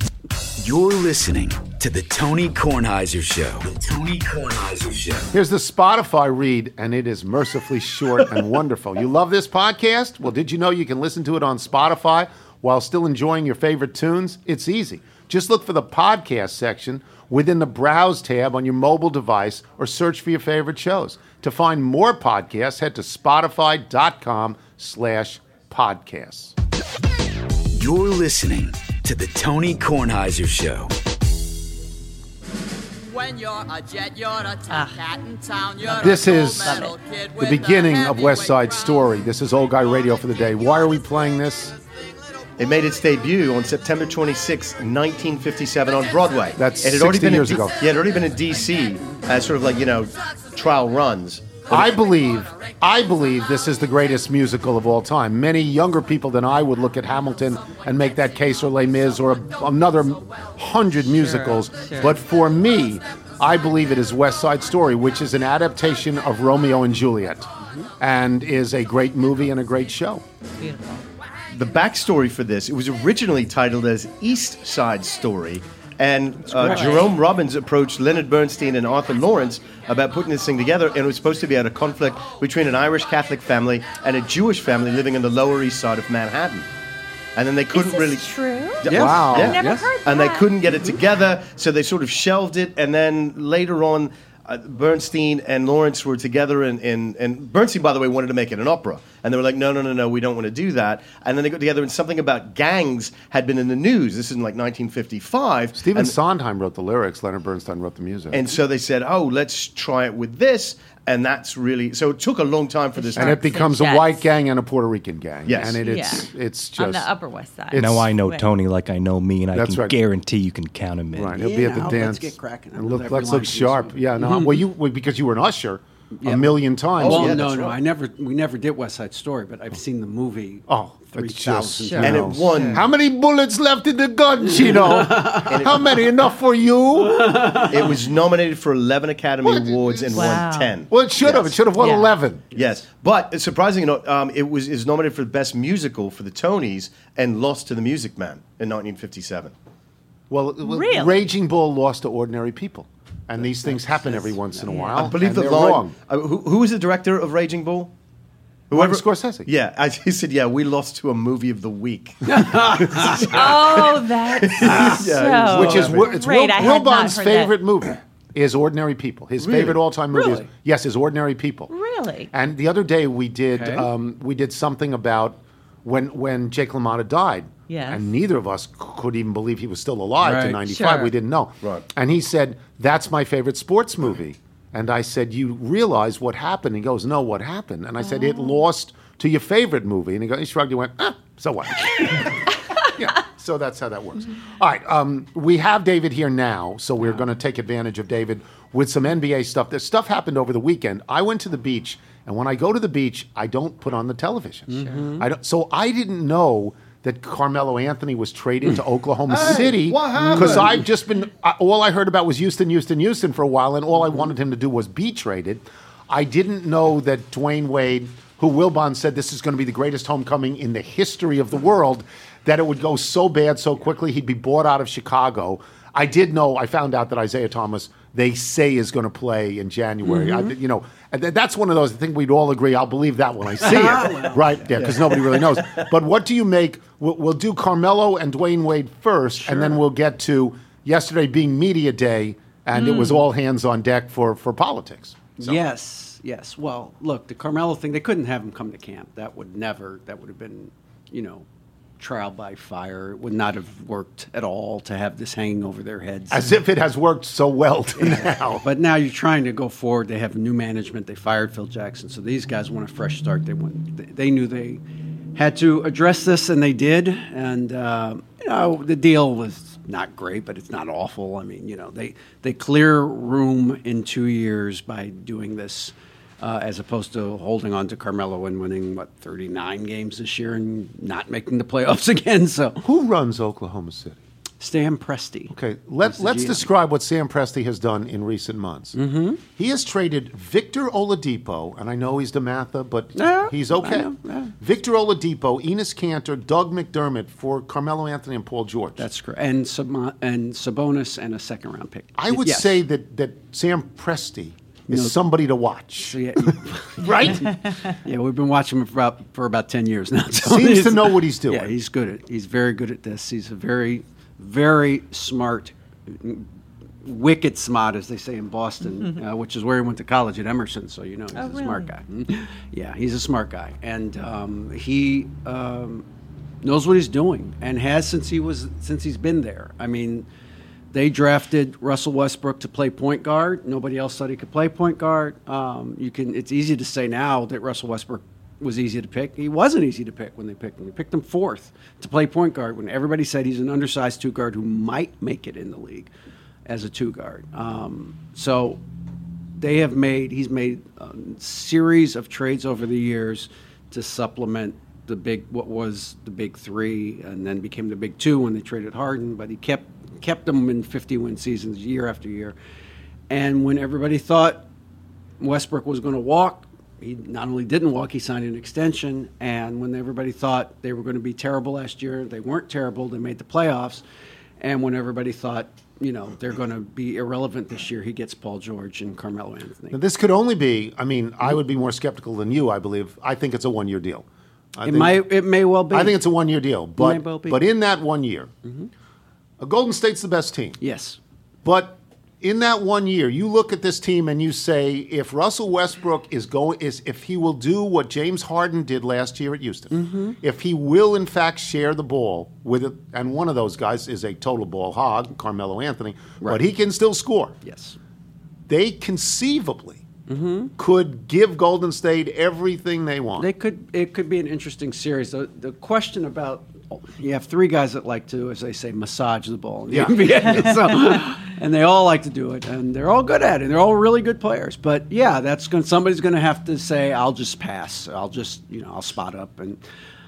S3: You're listening to The Tony Kornheiser Show. The Tony Kornheiser Show.
S5: Here's the Spotify read, and it is mercifully short and wonderful. You love this podcast? Well, did you know you can listen to it on Spotify while still enjoying your favorite tunes? It's easy. Just look for the podcast section within the Browse tab on your mobile device or search for your favorite shows. To find more podcasts, head to spotify.com slash podcasts.
S3: You're listening to The Tony Kornheiser Show.
S11: When you're a jet, you're a top cat in town. You're
S5: This
S11: a
S5: is
S11: gold medal kid
S5: the
S11: with
S5: beginning
S11: a
S5: of West Side
S11: heavyweight
S5: Story. This is Old Guy Radio for the day. Why are we playing this?
S2: It made its debut on September twenty-sixth, nineteen fifty-seven on Broadway.
S5: That's
S2: it had already
S5: sixty
S2: been in
S5: years
S2: D-
S5: ago.
S2: Yeah, it had already been in D C as sort of like, you know, trial runs.
S5: I believe, I believe this is the greatest musical of all time. Many younger people than I would look at Hamilton and make that case, or Les Mis, or a, another hundred musicals.
S6: sure.
S5: But for me, I believe it is West Side Story, which is an adaptation of Romeo and Juliet, and is a great movie and a great show.
S6: Beautiful.
S2: The backstory for this, it was originally titled as East Side Story, and uh, Jerome Robbins approached Leonard Bernstein and Arthur Lawrence about putting this thing together, and it was supposed to be about a conflict between an Irish Catholic family and a Jewish family living in the Lower East Side of Manhattan. And then they couldn't
S6: Is this
S2: really...
S6: true?
S2: Yeah.
S5: Wow.
S2: Yeah.
S6: I've never
S10: Yes.
S6: heard that.
S2: And they couldn't get it together, so they sort of shelved it. And then later on, uh, Bernstein and Lawrence were together, and, and, and Bernstein, by the way, wanted to make it an opera. And they were like, no, no, no, no, we don't want to do that. And then they got together, and something about gangs had been in the news. This is in like nineteen fifty-five.
S5: Stephen
S2: and,
S5: Sondheim wrote the lyrics. Leonard Bernstein wrote the music.
S2: and so they said, oh, let's try it with this. And that's really... So it took a long time for this
S5: And
S2: to
S5: it becomes a
S6: Jets.
S5: white gang and a Puerto Rican gang.
S2: Yes.
S5: And it, it's,
S6: Yeah.
S5: it's just...
S6: On the Upper West Side.
S5: It's-
S7: Now I know
S6: Wait.
S7: Tony like I know me, and I
S5: That's
S7: can
S5: right.
S7: guarantee you can count him in.
S5: Right, he'll
S10: Yeah,
S5: be at the
S10: now
S5: dance.
S10: let's get cracking.
S5: And look,
S10: Every
S5: let's
S10: line
S5: look
S10: of this
S5: sharp.
S10: song.
S5: Yeah, no, well, you well, because you were an usher
S10: Yeah.
S5: a million times.
S10: Oh
S2: yeah,
S10: no,
S2: that's
S10: no,
S2: right.
S10: I never. We never did West Side Story, but I've seen the movie.
S5: Oh,
S10: three
S5: it's just-
S10: thousand
S6: Sure.
S2: And it
S10: times.
S2: won...
S5: How many bullets left in the gun, Chino? How many? Enough for you?
S2: It was nominated for eleven Academy
S5: What?
S2: Awards and
S6: Wow.
S2: won ten.
S5: Well, it should have.
S2: Yes.
S5: It should have won
S6: Yeah.
S5: eleven.
S2: Yes, but surprisingly, enough, um, it was is nominated for Best Musical for the Tonys and lost to The Music Man in nineteen fifty-seven.
S5: Well, it- well,
S6: Really?
S5: Raging Bull lost to Ordinary People, and these things happen every once in a while.
S2: I believe
S5: and
S2: the
S5: they're
S2: line.
S5: wrong.
S2: Uh, who, who was the director of Raging Bull?
S5: Martin Scorsese.
S2: Yeah, I, he said, "Yeah, we lost to a movie of the week."
S6: Oh, that's so
S5: Which is Wi- it's
S6: great.
S5: Will,
S6: I
S5: Will
S6: had not
S5: Bond's
S6: heard
S5: favorite
S6: that.
S5: movie. is Ordinary People. His
S10: Really?
S5: favorite all-time movie is,
S10: Really?
S5: yes, is Ordinary People.
S6: Really?
S5: And the other day we did
S10: Okay.
S5: um, we did something about when when Jake LaMotta died.
S6: Yes.
S5: And neither of us c- could even believe he was still alive to
S10: Right.
S5: ninety-five.
S6: Sure.
S5: We didn't know.
S2: Right.
S5: And he said, "That's my favorite sports movie." And I said, "You realize what happened?" He goes, "No, what happened?" And I said, "It lost to your favorite movie." And he, go, he shrugged. He went, "Ah, so what?" Yeah. So that's how that works. All right. Um, we have David here now, so we're going to take advantage of David with some N B A stuff. This stuff happened over the weekend. I went to the beach, and when I go to the beach, I don't put on the television. I don't. So I didn't know that Carmelo Anthony was traded to Oklahoma
S2: Hey,
S5: City
S2: what happened?
S5: because I've just been I, all I heard about was Houston, Houston, Houston for a while, and all I wanted him to do was be traded. I didn't know that Dwayne Wade, who Wilbon said this is going to be the greatest homecoming in the history of the world, that it would go so bad so quickly he'd be bought out of Chicago. I did know, I found out that Isaiah Thomas, they say, is going to play in January. I, you know, and th- that's one of those, I think we'd all agree, I'll believe that when I see it. Right? Yeah, because nobody really knows. But what do you make, we'll, we'll do Carmelo and Dwayne Wade first, and then we'll get to yesterday being media day, and it was all hands on deck for, for politics. So.
S10: Yes, yes. Well, look, the Carmelo thing, they couldn't have him come to camp. That would never, that would have been, you know, trial by fire. It would not have worked at all to have this hanging over their heads.
S5: As if it has worked so well to now.
S10: But now you're trying to go forward. They have new management. They fired Phil Jackson. So these guys want a fresh start. They want, they, they knew they had to address this, and they did. And, uh, you know, the deal was not great, but it's not awful. I mean, you know, they, they clear room in two years by doing this. Uh, as opposed to holding on to Carmelo and winning, what, thirty-nine games this year and not making the playoffs again. So,
S5: who runs Oklahoma City?
S10: Sam Presti.
S5: Okay, let,
S10: He's the
S5: let's
S10: G M.
S5: describe what Sam Presti has done in recent months.
S10: Mm-hmm.
S5: He has traded Victor Oladipo, and I know he's DeMatha, but
S10: Yeah,
S5: he's
S10: I
S5: okay.
S10: know, yeah.
S5: Victor Oladipo, Enos Kanter, Doug McDermott for Carmelo Anthony and Paul George.
S10: That's correct. And, Sab- and Sabonis and a second round pick.
S5: I would
S10: Yes.
S5: say that, that Sam Presti is
S10: No.
S5: somebody to watch.
S10: So, yeah,
S5: Right?
S10: yeah, we've been watching him for about, for about ten years now. So
S5: Seems
S10: he's-
S5: to know what he's doing.
S10: Yeah, he's good at. He's very good at this. He's a very, very smart, wicked smart, as they say in Boston, uh, which is where he went to college at Emerson. So you know he's
S6: Oh,
S10: a smart
S6: really?
S10: guy. Mhm. Yeah, he's a smart guy, and um, he um, knows what he's doing, and has since he was since he's been there. I mean. They drafted Russell Westbrook to play point guard. Nobody else thought he could play point guard. Um, you can. It's easy to say now that Russell Westbrook was easy to pick. He wasn't easy to pick when they picked him. They picked him fourth to play point guard when everybody said he's an undersized two guard who might make it in the league as a two guard. Um, so they have made. He's made a series of trades over the years to supplement the big what was the big three, and then became the big two when they traded Harden. But he kept. kept them in fifty-win seasons year after year. And when everybody thought Westbrook was going to walk, he not only didn't walk, he signed an extension. And when everybody thought they were going to be terrible last year, they weren't terrible. They made the playoffs. And when everybody thought, you know, they're going to be irrelevant this year, he gets Paul George and Carmelo Anthony.
S5: Now, this could only be, I mean, I would be more skeptical than you, I believe. I think it's a one-year deal. I
S10: It
S5: think-
S10: might, it may well be.
S5: I think it's a one-year deal. But,
S10: may well be.
S5: but in that one year, a Golden State's the best team.
S10: Yes.
S5: But in that one year, you look at this team and you say, if Russell Westbrook is going, is if he will do what James Harden did last year at Houston,
S10: Mm-hmm.
S5: if he will in fact share the ball with it, and one of those guys is a total ball hog, Carmelo Anthony,
S10: Right.
S5: but he can still score.
S10: Yes.
S5: They conceivably
S10: Mm-hmm.
S5: could give Golden State everything they want.
S10: They could. It could be an interesting series. The, the question about you have three guys that like to, as they say, massage the ball in the
S5: Yeah.
S10: N B A. So, and they all like to do it, and they're all good at it. They're all really good players. But yeah, that's going. Somebody's going to have to say, "I'll just pass. I'll just, you know, I'll spot up." And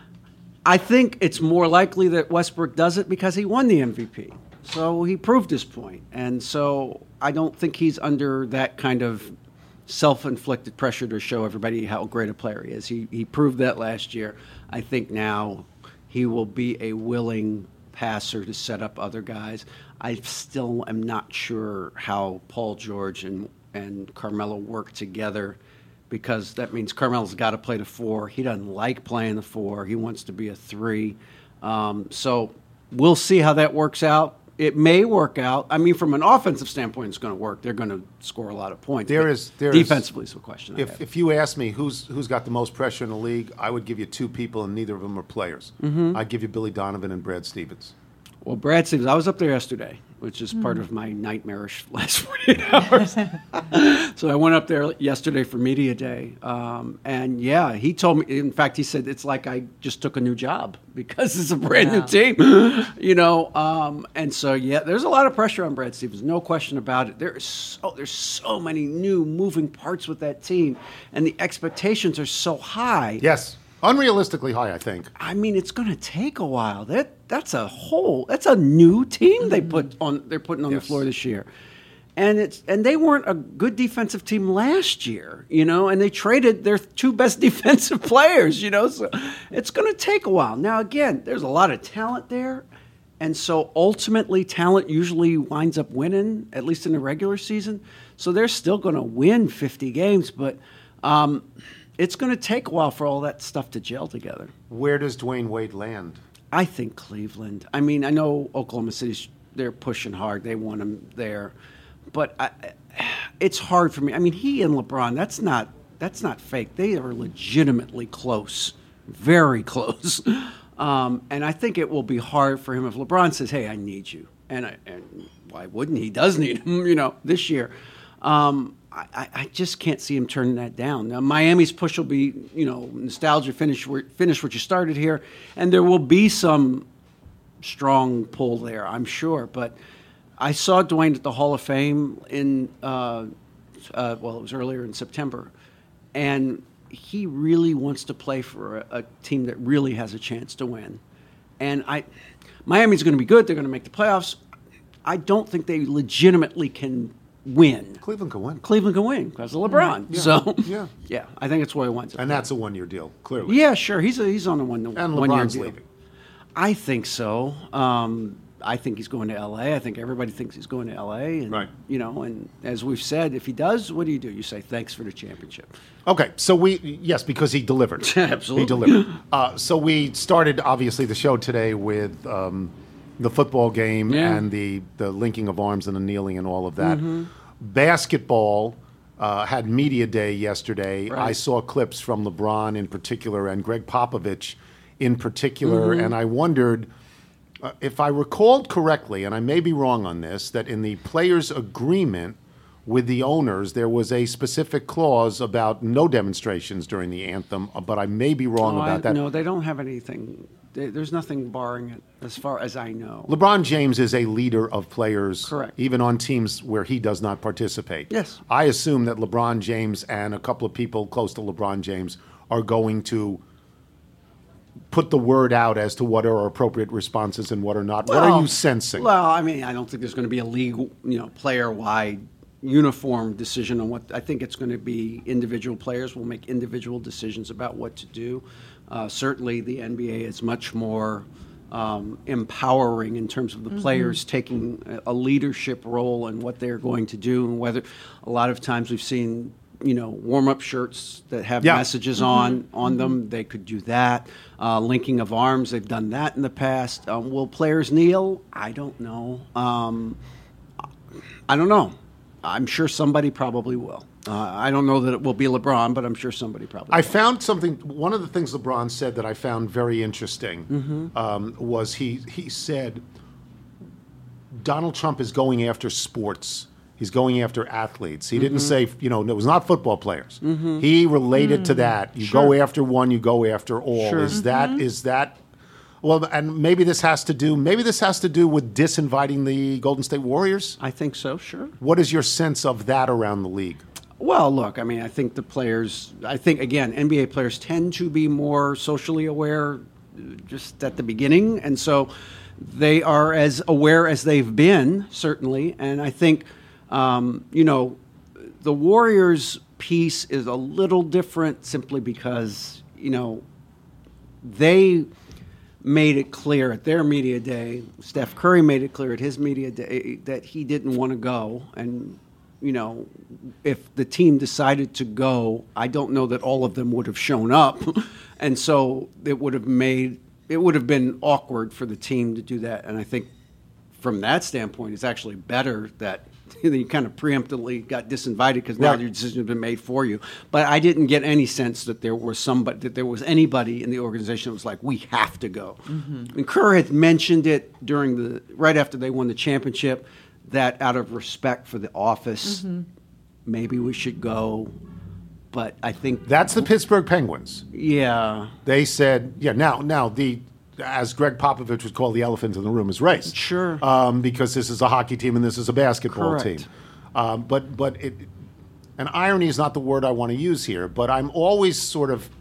S10: I think it's more likely that Westbrook does it because he won the M V P. So he proved his point, and so I don't think he's under that kind of self-inflicted pressure to show everybody how great a player he is. He he proved that last year. I think now he will be a willing passer to set up other guys. I still am not sure how Paul George and, and Carmelo work together, because that means Carmelo's got to play the four. He doesn't like playing the four. He wants to be a three. Um, so we'll see how that works out. It may work out. I mean, from an offensive standpoint, it's going to work. They're going to score a lot of points.
S5: There
S10: but
S5: is there
S10: defensively
S5: is,
S10: is a question. I
S5: If
S10: have.
S5: if you ask me who's who's got the most pressure in the league, I would give you two people, and neither of them are players.
S10: Mhm.
S5: I'd give you Billy Donovan and Brad Stevens.
S10: Well, Brad Stevens, I was up there yesterday, which is part of my nightmarish last forty-eight hours. So I went up there yesterday for Media Day. Um, and yeah, he told me, in fact, he said, it's like I just took a new job because it's a brand
S6: Wow.
S10: new team, you know. Um, and so, yeah, there's a lot of pressure on Brad Stevens, no question about it. There is so, there's so many new moving parts with that team, and the expectations are so high.
S5: Yes. Unrealistically high, I think.
S10: I mean, it's going to take a while. That that's a whole that's a new team they put on. They're putting on
S5: Yes.
S10: the floor this year, and it's and they weren't a good defensive team last year, you know. And they traded their two best defensive players, you know. So it's going to take a while. Now, again, there's a lot of talent there, and so ultimately, talent usually winds up winning, at least in the regular season. So they're still going to win fifty games, but. Um, It's going to take a while for all that stuff to gel together.
S5: Where does Dwayne Wade land?
S10: I think Cleveland. I mean, I know Oklahoma City's, they're pushing hard. They want him there. But I, it's hard for me. I mean, he and LeBron, that's not that's not fake. They are legitimately close, very close. Um, and I think it will be hard for him if LeBron says, hey, I need you. And, I, and why wouldn't he? He does need him, you know, this year. Um, I, I just can't see him turning that down. Now, Miami's push will be, you know, nostalgia, finish, where- finish what you started here, and there will be some strong pull there, I'm sure. But I saw Dwayne at the Hall of Fame in, uh, uh, well, it was earlier in September, and he really wants to play for a, a team that really has a chance to win. And I, Miami's going to be good. They're going to make the playoffs. I don't think they legitimately can win.
S5: Cleveland can win.
S10: Cleveland can win because of LeBron.
S5: Yeah.
S10: So
S5: Yeah.
S10: yeah, I think it's where he wants it.
S5: And that's a one-year deal, clearly.
S10: Yeah, sure. He's a, he's on a one
S5: And
S10: one year
S5: LeBron's
S10: deal.
S5: leaving.
S10: I think so. Um, I think he's going to L A. I think everybody thinks he's going to L A. And,
S5: Right.
S10: You know, and as we've said, if he does, what do you do? You say thanks for the championship.
S5: Okay, so we, yes, because he delivered.
S10: Absolutely.
S5: He delivered. Uh, so we started, obviously, the show today with um, the football game
S10: Yeah.
S5: and the, the linking of arms and the kneeling and all of that.
S10: Mhm.
S5: Basketball uh, had media day yesterday.
S10: Right.
S5: I saw clips from LeBron in particular and Greg Popovich in particular,
S10: Mhm.
S5: and I wondered uh, if I recalled correctly, and I may be wrong on this, that in the players' agreement with the owners, there was a specific clause about no demonstrations during the anthem, uh, but I may be wrong
S10: Oh, I-
S5: about that.
S10: No, they don't have anything. They, there's nothing barring it, as far as I know.
S5: LeBron James is a leader of players,
S10: Correct.
S5: even on teams where he does not participate.
S10: Yes.
S5: I assume that LeBron James and a couple of people close to LeBron James are going to put the word out as to what are appropriate responses and what are not. what are
S10: Well,
S5: you sensing?
S10: Well, I mean, I don't think there's going to be a league, you know, player-wide uniform decision on what. I think it's going to be individual players will make individual decisions about what to do. Uh, certainly, the N B A is much more um, empowering in terms of the
S6: Mhm.
S10: players taking a a leadership role in what they're going to do, and whether a lot of times we've seen, you know, warm-up shirts that have
S5: Yeah.
S10: messages
S6: Mhm.
S10: on on them. They could do that. Uh, linking of arms, they've done that in the past. Um, will players kneel? I don't know. Um, I don't know. I'm sure somebody probably will. Uh, I don't know that it will be LeBron, but I'm sure somebody probably
S5: I
S10: will.
S5: found something. One of the things LeBron said that I found very interesting
S10: Mhm.
S5: um, was he he said Donald Trump is going after sports. He's going after athletes. He didn't
S10: Mhm.
S5: say, you know, it was not football players.
S10: Mhm.
S5: He related to
S10: Mm.
S5: that. You
S10: Sure.
S5: go after one, you go after all.
S10: Sure.
S5: Is that
S10: Mhm.
S5: is that? Well, and maybe this has to do. Maybe this has to do with disinviting the Golden State Warriors.
S10: I think so. Sure.
S5: What is your sense of that around the league?
S10: Well, look, I mean, I think the players, I think, again, N B A players tend to be more socially aware uh, just at the beginning. And so they are as aware as they've been, certainly. And I think, um, you know, the Warriors piece is a little different simply because, you know, they made it clear at their media day, Steph Curry made it clear at his media day that he didn't want to go. And, you know, if the team decided to go, I don't know that all of them would have shown up. And so it would have made, it would have been awkward for the team to do that. And I think from that standpoint, it's actually better that you kind of preemptively got disinvited because now
S5: Right.
S10: your decision has been made for you. But I didn't get any sense that there was somebody, that there was anybody in the organization that was like, we have to go.
S6: Mm-hmm.
S10: And Kerr had mentioned it during the right after they won the championship, that out of respect for the office,
S6: Mm-hmm.
S10: maybe we should go. But I think
S5: That's the Pittsburgh Penguins.
S10: yeah,
S5: They said, yeah. Now, now the as Greg Popovich would call the elephant in the room is race.
S10: Sure.
S5: Um, because this is a hockey team and this is a basketball
S10: Correct.
S5: team. Um, but but it, and irony is not the word I want to use here. But I'm always sort of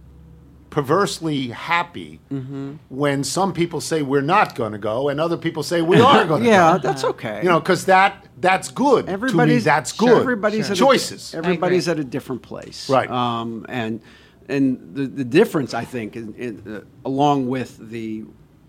S5: perversely happy
S10: Mm-hmm.
S5: when some people say we're not going to go and other people say we are going to
S10: yeah,
S5: go.
S10: that's okay.
S5: You know, because that that's good. To me,
S10: Everybody's
S5: that's
S10: sure,
S5: good.
S10: Everybody's at
S5: choices.
S10: A, everybody's at a different place,
S5: Right.
S10: Um, and and the the difference, I think, in, in, uh, along with the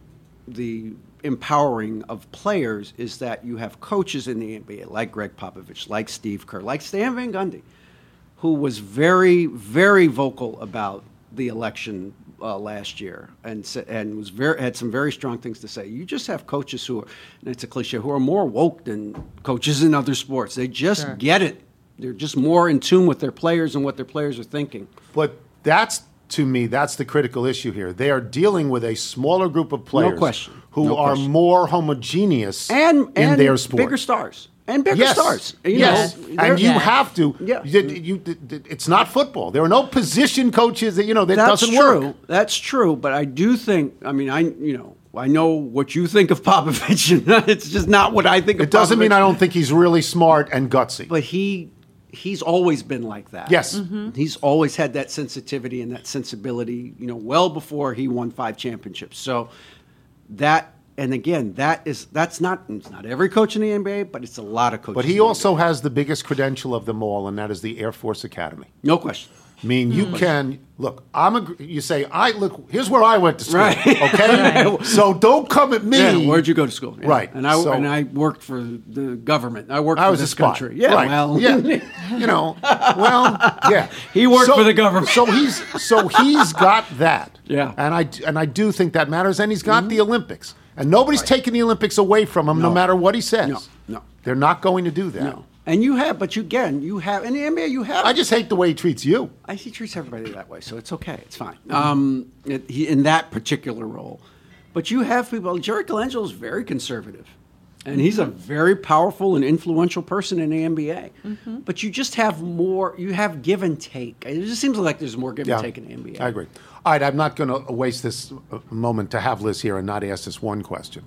S10: the empowering of players, is that you have coaches in the N B A like Greg Popovich, like Steve Kerr, like Stan Van Gundy, who was very very vocal about the election uh, last year, and sa- and was very had some very strong things to say. You just have coaches who are, and it's a cliche, who are more woke than coaches in other sports. They just
S6: Sure.
S10: get it. They're just more in tune with their players and what their players are thinking.
S5: But that's, to me, that's the critical issue here. They are dealing with a smaller group of players
S10: question.
S5: who
S10: No
S5: are
S10: question.
S5: more homogeneous
S10: And
S5: in
S10: and
S5: their sport.
S10: bigger stars and bigger
S5: yes.
S10: stars. You
S5: yes,
S10: know,
S5: and
S10: they're-
S5: you
S6: Yeah.
S5: have to.
S10: Yeah.
S5: You, you- you- it's not football. There are no position coaches that you know that
S10: That's
S5: doesn't
S10: true.
S5: work.
S10: That's true. But I do think. I mean, I you know I know what you think of Popovich. And it's just not what I think of.
S5: It doesn't mean
S10: Popovich.
S5: I don't think he's really smart and gutsy.
S10: But he he's always been like that.
S5: Yes.
S10: He's always had that sensitivity and that sensibility, you know, well before he won five championships. So that, and again, that is that's not it's not every coach in the N B A, but it's a lot of coaches.
S5: But
S10: in
S5: he
S10: the
S5: also has the biggest credential of them all, and that is the Air Force Academy.
S10: N B A. No question.
S5: I mean, you can look. I'm a. You say I look. Here's where I went to school.
S10: Right.
S5: Okay.
S10: Right.
S5: So don't come at me.
S10: Yeah, where'd you go to school? Yeah.
S5: Right.
S10: And I
S5: So-
S10: and I worked for the government. I worked
S5: I
S10: for
S5: was a
S10: this
S5: spy.
S10: country. Yeah.
S5: Right.
S10: Well.
S5: yeah. You know. Well. Yeah.
S10: He worked
S5: So-
S10: for the government.
S5: So he's so he's got that.
S10: Yeah.
S5: And I and I do think that matters. And he's got the Olympics. And nobody's taking the Olympics away from him, no,
S10: No.
S5: matter what he says.
S10: No, no.
S5: They're not going to do that.
S10: No. And you have, but you again, you have in the N B A, you have.
S5: I just hate the way he treats you.
S10: I he treats everybody that way, so it's okay. It's fine. Um, it, he, in that particular role, but you have people. Jerry Colangelo is very conservative, and he's a very powerful and influential person in the N B A. But you just have more. You have give and take. It just seems like there's more give and take in the N B A.
S5: I agree. All right, I'm not going to waste this uh, moment to have Liz here and not ask this one question.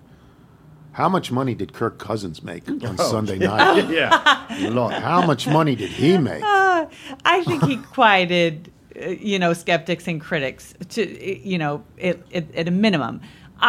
S5: How much money did Kirk Cousins make on Sunday night?
S2: Yeah, a lot.
S5: How much money did he make?
S6: Uh, I think he quieted, uh, you know, skeptics and critics to, you know, it, it, at a minimum.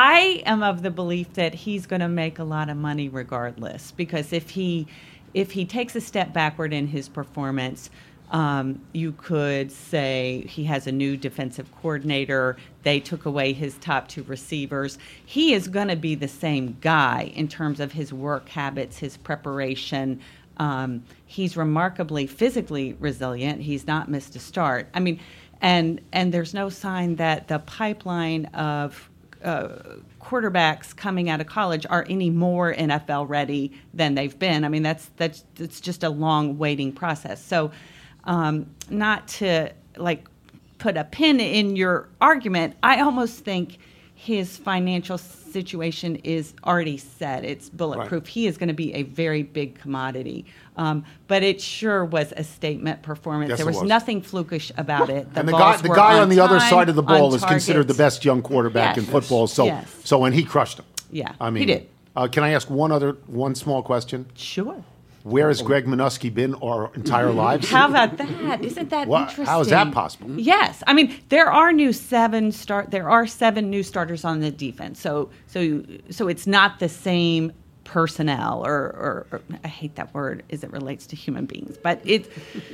S6: I am of the belief that he's going to make a lot of money regardless, because if he, if he takes a step backward in his performance, um, you could say he has a new defensive coordinator. They took away his top two receivers. He is going to be the same guy in terms of his work habits, his preparation. Um, he's remarkably physically resilient. He's not missed a start. I mean, and and there's no sign that the pipeline of uh, quarterbacks coming out of college are any more N F L ready than they've been. I mean, that's that's it's just a long waiting process. So, um, not to like put a pin in your argument, I almost think his financial situation is already set. It's bulletproof.
S5: Right.
S6: He is going to be a very big commodity. Um, but it sure was a statement performance.
S5: Yes,
S6: there
S5: it
S6: was,
S5: was.
S6: nothing flukish about it.
S5: and the
S6: balls
S5: guy, the
S6: were
S5: guy on,
S6: on
S5: the other
S6: time,
S5: side of the ball
S6: on
S5: is considered the
S6: target.
S5: best young quarterback
S6: Yes.
S5: in football. So,
S6: Yes.
S5: so and he crushed him.
S6: Yeah,
S5: I
S6: he
S5: mean,
S6: did.
S5: Uh, can I ask one other, one small question?
S6: Sure.
S5: Where has Greg Minuski been our entire lives?
S6: How about that? Isn't that
S5: What-
S6: interesting?
S5: how is that possible?
S6: Yes, I mean there are new seven start. There are seven new starters on the defense. So so so it's not the same personnel, or, or, or I hate that word as it relates to human beings, but it.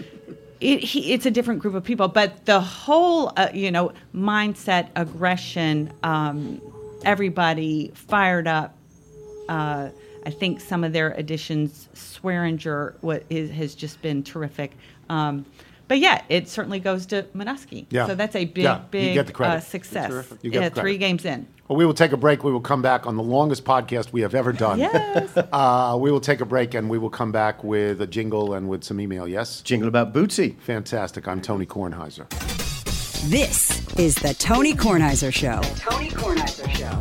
S6: It, he, it's a different group of people, but the whole, uh, you know, mindset, aggression, um, everybody fired up. Uh, I think some of their additions, Swearinger, what is, has just been terrific. Um, but yeah, it certainly goes to Minuski.
S5: Yeah.
S6: So that's a big,
S5: Yeah, you
S6: big
S5: get the credit.
S6: uh, success.
S5: Terrific. You get
S6: yeah,
S5: the credit.
S6: three games in.
S5: Well, we will take a break. We will come back on the longest podcast we have ever done.
S6: Yes.
S5: uh, we will take a break, and we will come back with a jingle and with some email, yes?
S2: Jingle about Bootsy.
S5: Fantastic. I'm Tony Kornheiser.
S9: This is the Tony Kornheiser Show. Tony Kornheiser Show.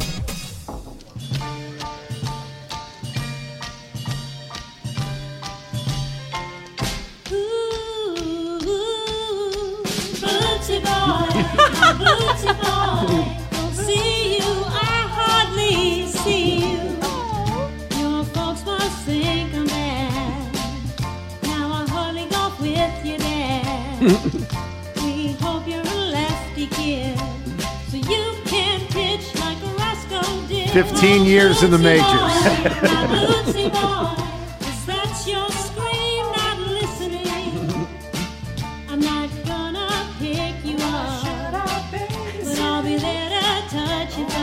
S4: Bootsy boy, Bootsy boy, don't see you, I hardly see you. Your folks must think I'm bad. Now I hardly go with you there. We hope you're a lefty kid, so you can pitch like a rascal did.
S5: fifteen years in the majors.
S4: Bootsy boy, is that your scream not listening? I'm not gonna pick you up, but I'll be there to touch your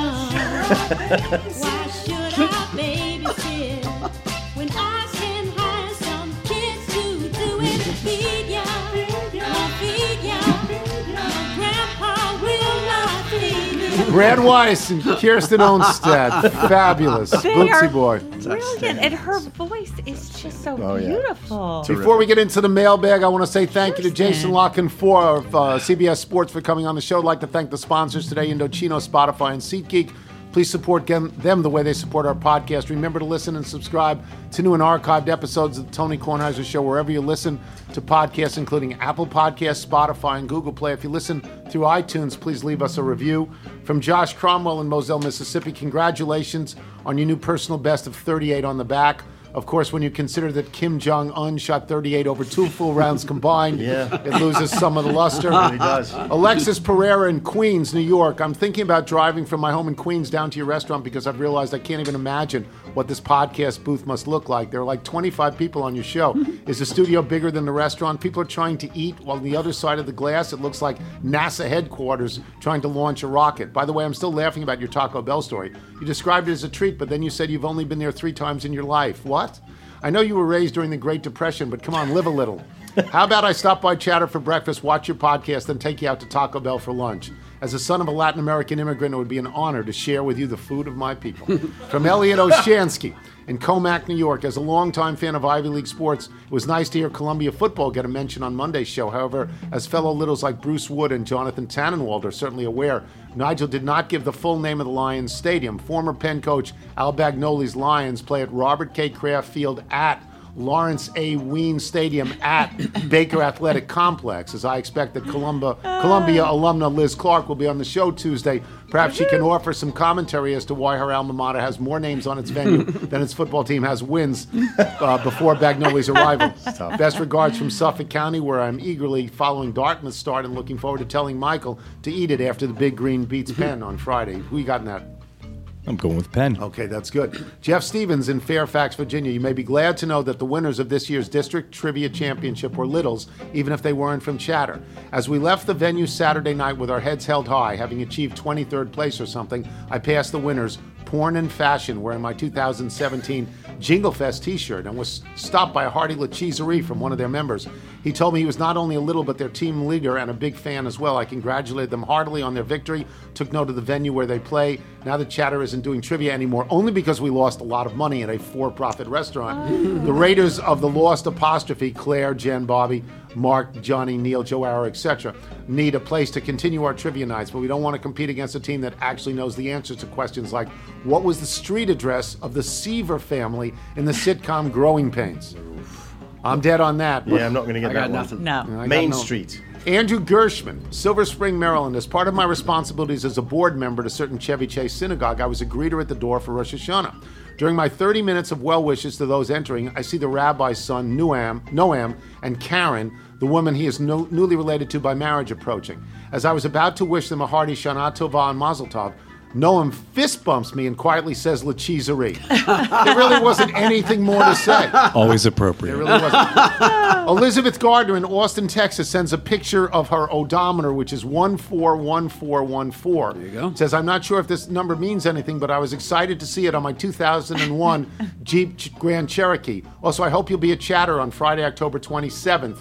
S4: thumb. Why should I babysit when I can hire some kids to do it? Feed ya, won't feed ya. Your grandpa will not feed you.
S5: Brad Weiss and Kirsten Onstead. Fabulous.
S6: They
S5: Bootsy
S6: are
S5: boy.
S6: brilliant, and her voice is just so
S5: Oh, yeah.
S6: beautiful.
S5: Before we get into the mailbag, I want to say thank you to Jason Locken for of uh, C B S Sports for coming on the show. I'd like to thank the sponsors today, Indochino, Spotify, and SeatGeek. Please support them, them the way they support our podcast. Remember to listen and subscribe to new and archived episodes of the Tony Kornheiser Show wherever you listen to podcasts, including Apple Podcasts, Spotify, and Google Play. If you listen through iTunes, please leave us a review. From Josh Cromwell in Moselle, Mississippi, congratulations on your new personal best of thirty-eight on the back. Of course, when you consider that Kim Jong-un shot thirty-eight over two full rounds combined,
S2: Yeah.
S5: it loses some of the luster.
S2: It really does.
S5: Alexis Pereira in Queens, New York. I'm thinking about driving from my home in Queens down to your restaurant because I've realized I can't even imagine what this podcast booth must look like. There are like twenty-five people on your show. Is the studio bigger than the restaurant? People are trying to eat, while on the other side of the glass, it looks like NASA headquarters trying to launch a rocket. By the way, I'm still laughing about your Taco Bell story. You described it as a treat, but then you said you've only been there three times in your life. What? I know you were raised during the Great Depression, but come on, live a little. How about I stop by Chatter for breakfast, watch your podcast, then take you out to Taco Bell for lunch? As a son of a Latin American immigrant, it would be an honor to share with you the food of my people. From Elliot Oshansky in Comac, New York. As a longtime fan of Ivy League sports, it was nice to hear Columbia football get a mention on Monday's show. However, as fellow Littles like Bruce Wood and Jonathan Tannenwald are certainly aware, Nigel did not give the full name of the Lions Stadium. Former Penn coach Al Bagnoli's Lions play at Robert K. Kraft Field at Lawrence A. Ween Stadium at Baker Athletic Complex. As I expect that Columbia, Columbia alumna Liz Clark will be on the show Tuesday. Perhaps she can offer some commentary as to why her alma mater has more names on its venue than its football team has wins uh, before Bagnoli's arrival. Best regards from Suffolk County, where I'm eagerly following Dartmouth's start and looking forward to telling Michael to eat it after the Big Green beats Penn on Friday. Who you got in that?
S7: I'm going with Penn.
S5: Okay, that's good. Jeff Stevens in Fairfax, Virginia. You may be glad to know that the winners of this year's District Trivia Championship were Littles, even if they weren't from Chatter. As we left the venue Saturday night with our heads held high, having achieved twenty-third place or something, I passed the winners, Porn and Fashion, wearing my two thousand seventeen Jingle Fest t-shirt, and was stopped by a hearty lecheeserie from one of their members. He told me he was not only a Little but their team leader and a big fan as well. I congratulated them heartily on their victory, took note of the venue where they play. Now that Chatter isn't doing trivia anymore, only because we lost a lot of money at a for-profit restaurant. Oh. The Raiders of the Lost apostrophe, Claire, Jen, Bobby, Mark, Johnny, Neil, Joe Arrow, et cetera, need a place to continue our trivia nights, but we don't want to compete against a team that actually knows the answers to questions like, what was the street address of the Seaver family in the sitcom Growing Pains? I'm dead on that.
S2: Yeah, I'm not going to get
S10: I
S2: that
S10: got
S2: one.
S10: nothing.
S6: No.
S5: I
S2: Main
S5: got no-
S2: Street.
S5: Andrew Gershman, Silver Spring, Maryland. As part of my responsibilities as a board member at a certain Chevy Chase synagogue, I was a greeter at the door for Rosh Hashanah. During my thirty minutes of well wishes to those entering, I see the rabbi's son, Noam, Noam and Karen, the woman he is no, newly related to by marriage, approaching. As I was about to wish them a hearty Shana Tova and Mazel Tov, Noam fist bumps me and quietly says lecheeserie. There really wasn't anything more to say.
S7: Always appropriate.
S5: It really wasn't. Elizabeth Gardner in Austin, Texas sends a picture of her odometer, which is one four one four one four. There
S10: you go.
S5: Says, I'm not sure if this number means anything, but I was excited to see it on my two thousand one Jeep Grand Cherokee. Also, I hope you'll be at Chatter on Friday, October twenty-seventh.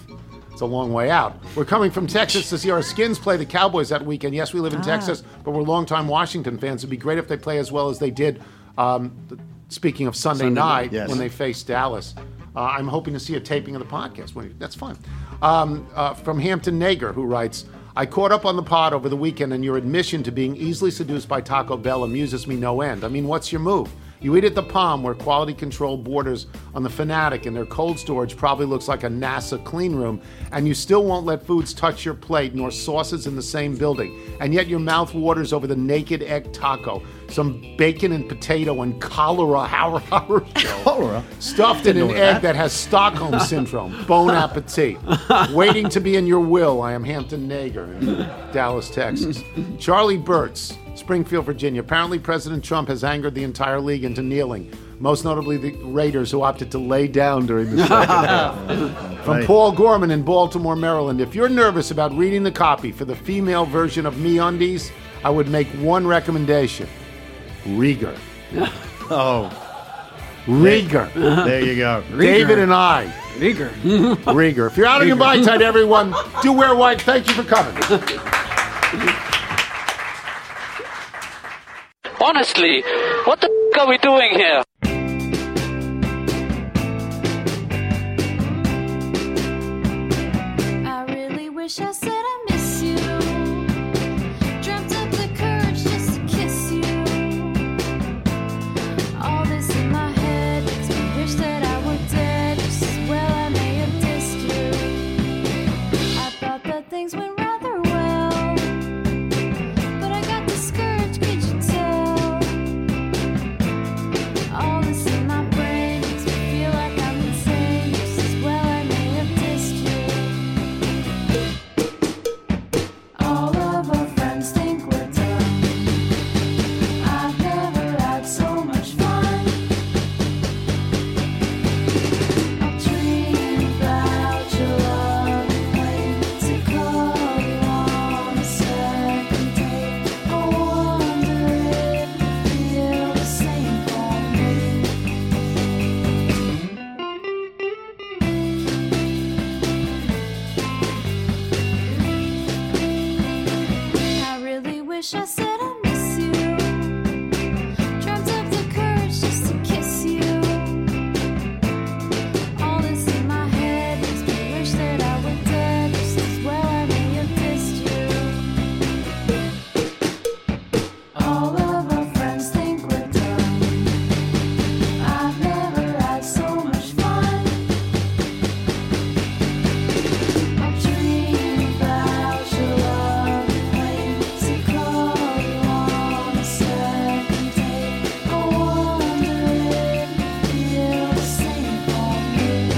S5: It's a long way out. We're coming from Texas to see our Skins play the Cowboys that weekend. Yes, we live in
S6: Ah.
S5: Texas, but we're longtime Washington fans. It'd be great if they play as well as they did, um, th- speaking of Sunday,
S10: Sunday
S5: night,
S10: night,
S2: yes.
S5: when they faced Dallas. Uh, I'm hoping to see a taping of the podcast. When- That's fine. Um, uh, from Hampton Nager, who writes, I caught up on the pod over the weekend, and your admission to being easily seduced by Taco Bell amuses me no end. I mean, what's your move? You eat at the Palm, where quality control borders on the Fanatic, and their cold storage probably looks like a NASA clean room, and you still won't let foods touch your plate, nor sauces in the same building. And yet your mouth waters over the naked egg taco, some bacon and potato and cholera Howard Howard
S2: Cholera?
S5: stuffed in
S2: Didn't
S5: an
S2: know
S5: egg
S2: that.
S5: that has Stockholm syndrome. Bon appetit. Waiting to be in your will. I am Hampton Nager in Dallas, Texas. Charlie Burtz, Springfield, Virginia. Apparently, President Trump has angered the entire league into kneeling, most notably the Raiders, who opted to lay down during the second half. From
S2: Right.
S5: Paul Gorman in Baltimore, Maryland. If you're nervous about reading the copy for the female version of MeUndies, I would make one recommendation. Rieger.
S2: Oh,
S5: Rieger.
S2: there you go.
S5: David and I.
S10: Rieger.
S5: Rieger. If you're out on your bike tide, everyone, do wear white. Thank you for coming.
S12: Honestly, what the f- are we doing here?
S4: I really wish I said I miss you. Dreamt up the courage just to kiss you. All this in my head makes me wish that I were dead. Just as well I may have dissed you. I thought that things went rather well, but I got discouraged, could you tell? All this in my brain makes me feel like I'm insane. Just as well I may have dissed you. All of our friends think we're dumb. I've never had so much fun. I'll dream about your love and wait to call you on a second date. I wonder if you feel the same for me. I really wish I said I miss you. Dreamt up the courage just to kiss you. All this in my head makes me wish that I were dead. Just as well I may have dissed you. All of our friends think we're dumb. I've never had so much fun. I'll dream about your love and wait to call you on a second date. I wonder if you feel the same for me.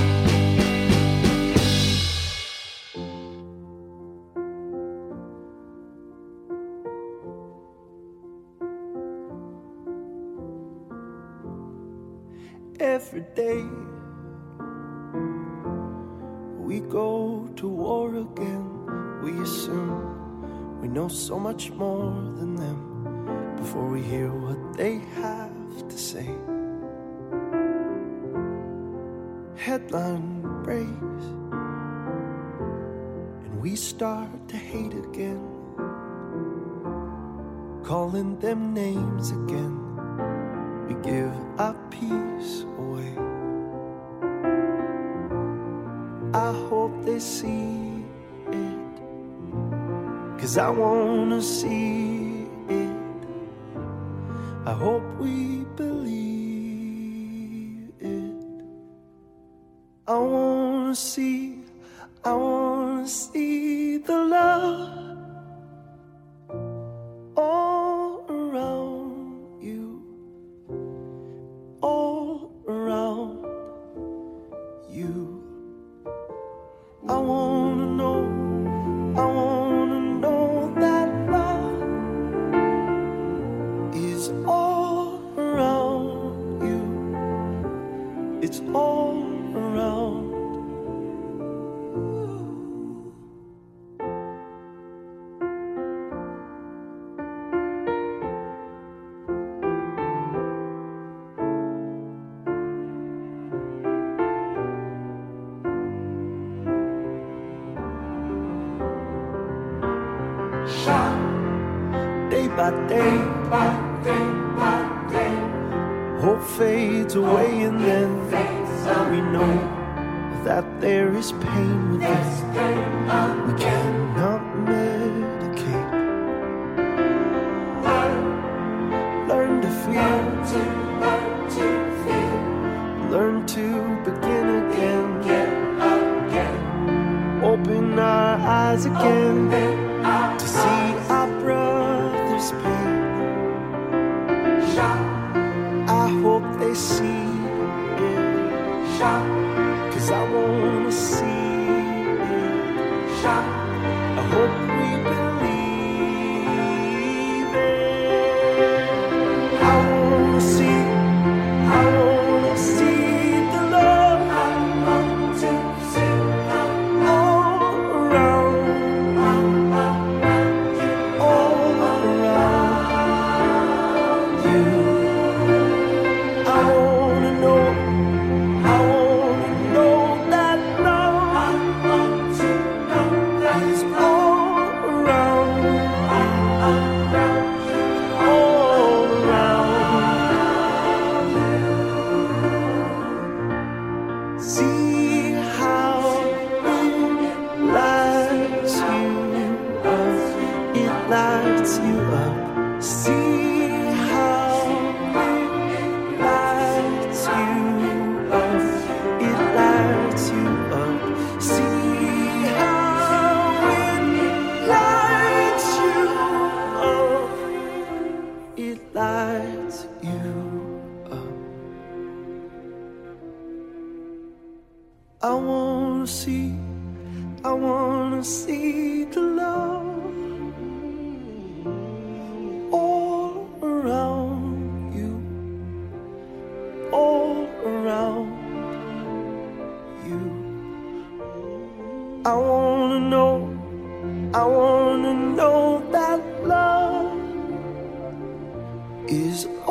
S13: Every day we go to war again. We assume we know so much more than them before we hear what they have to say. Headline breaks and we start to hate again, calling them names again. We give our peace away. I hope they see it, 'cause I wanna see it. I hope we believe it. I wanna see, I wanna see the love all around you, all around you. I wanna know, I wanna know that love is all around you. It's all around. by day, hope fades away, and then we know that there is pain within. We cannot medicate. Learn to feel, learn to begin again. Open our eyes again to see our brother's pain. I hope they see it, 'cause I wanna see it. I hope we believe it. I wanna see, I wanna see the love. I want to see all around, all around you. I wanna know, I wanna know that love. I want to know that is all around, all around you. See how it lights you up, it lights you up. See how it lights you up, it lights you up. See how it lights you up, it lights you up. I wanna see, I wanna see the love all around you, all around you. I wanna know, I wanna know that love is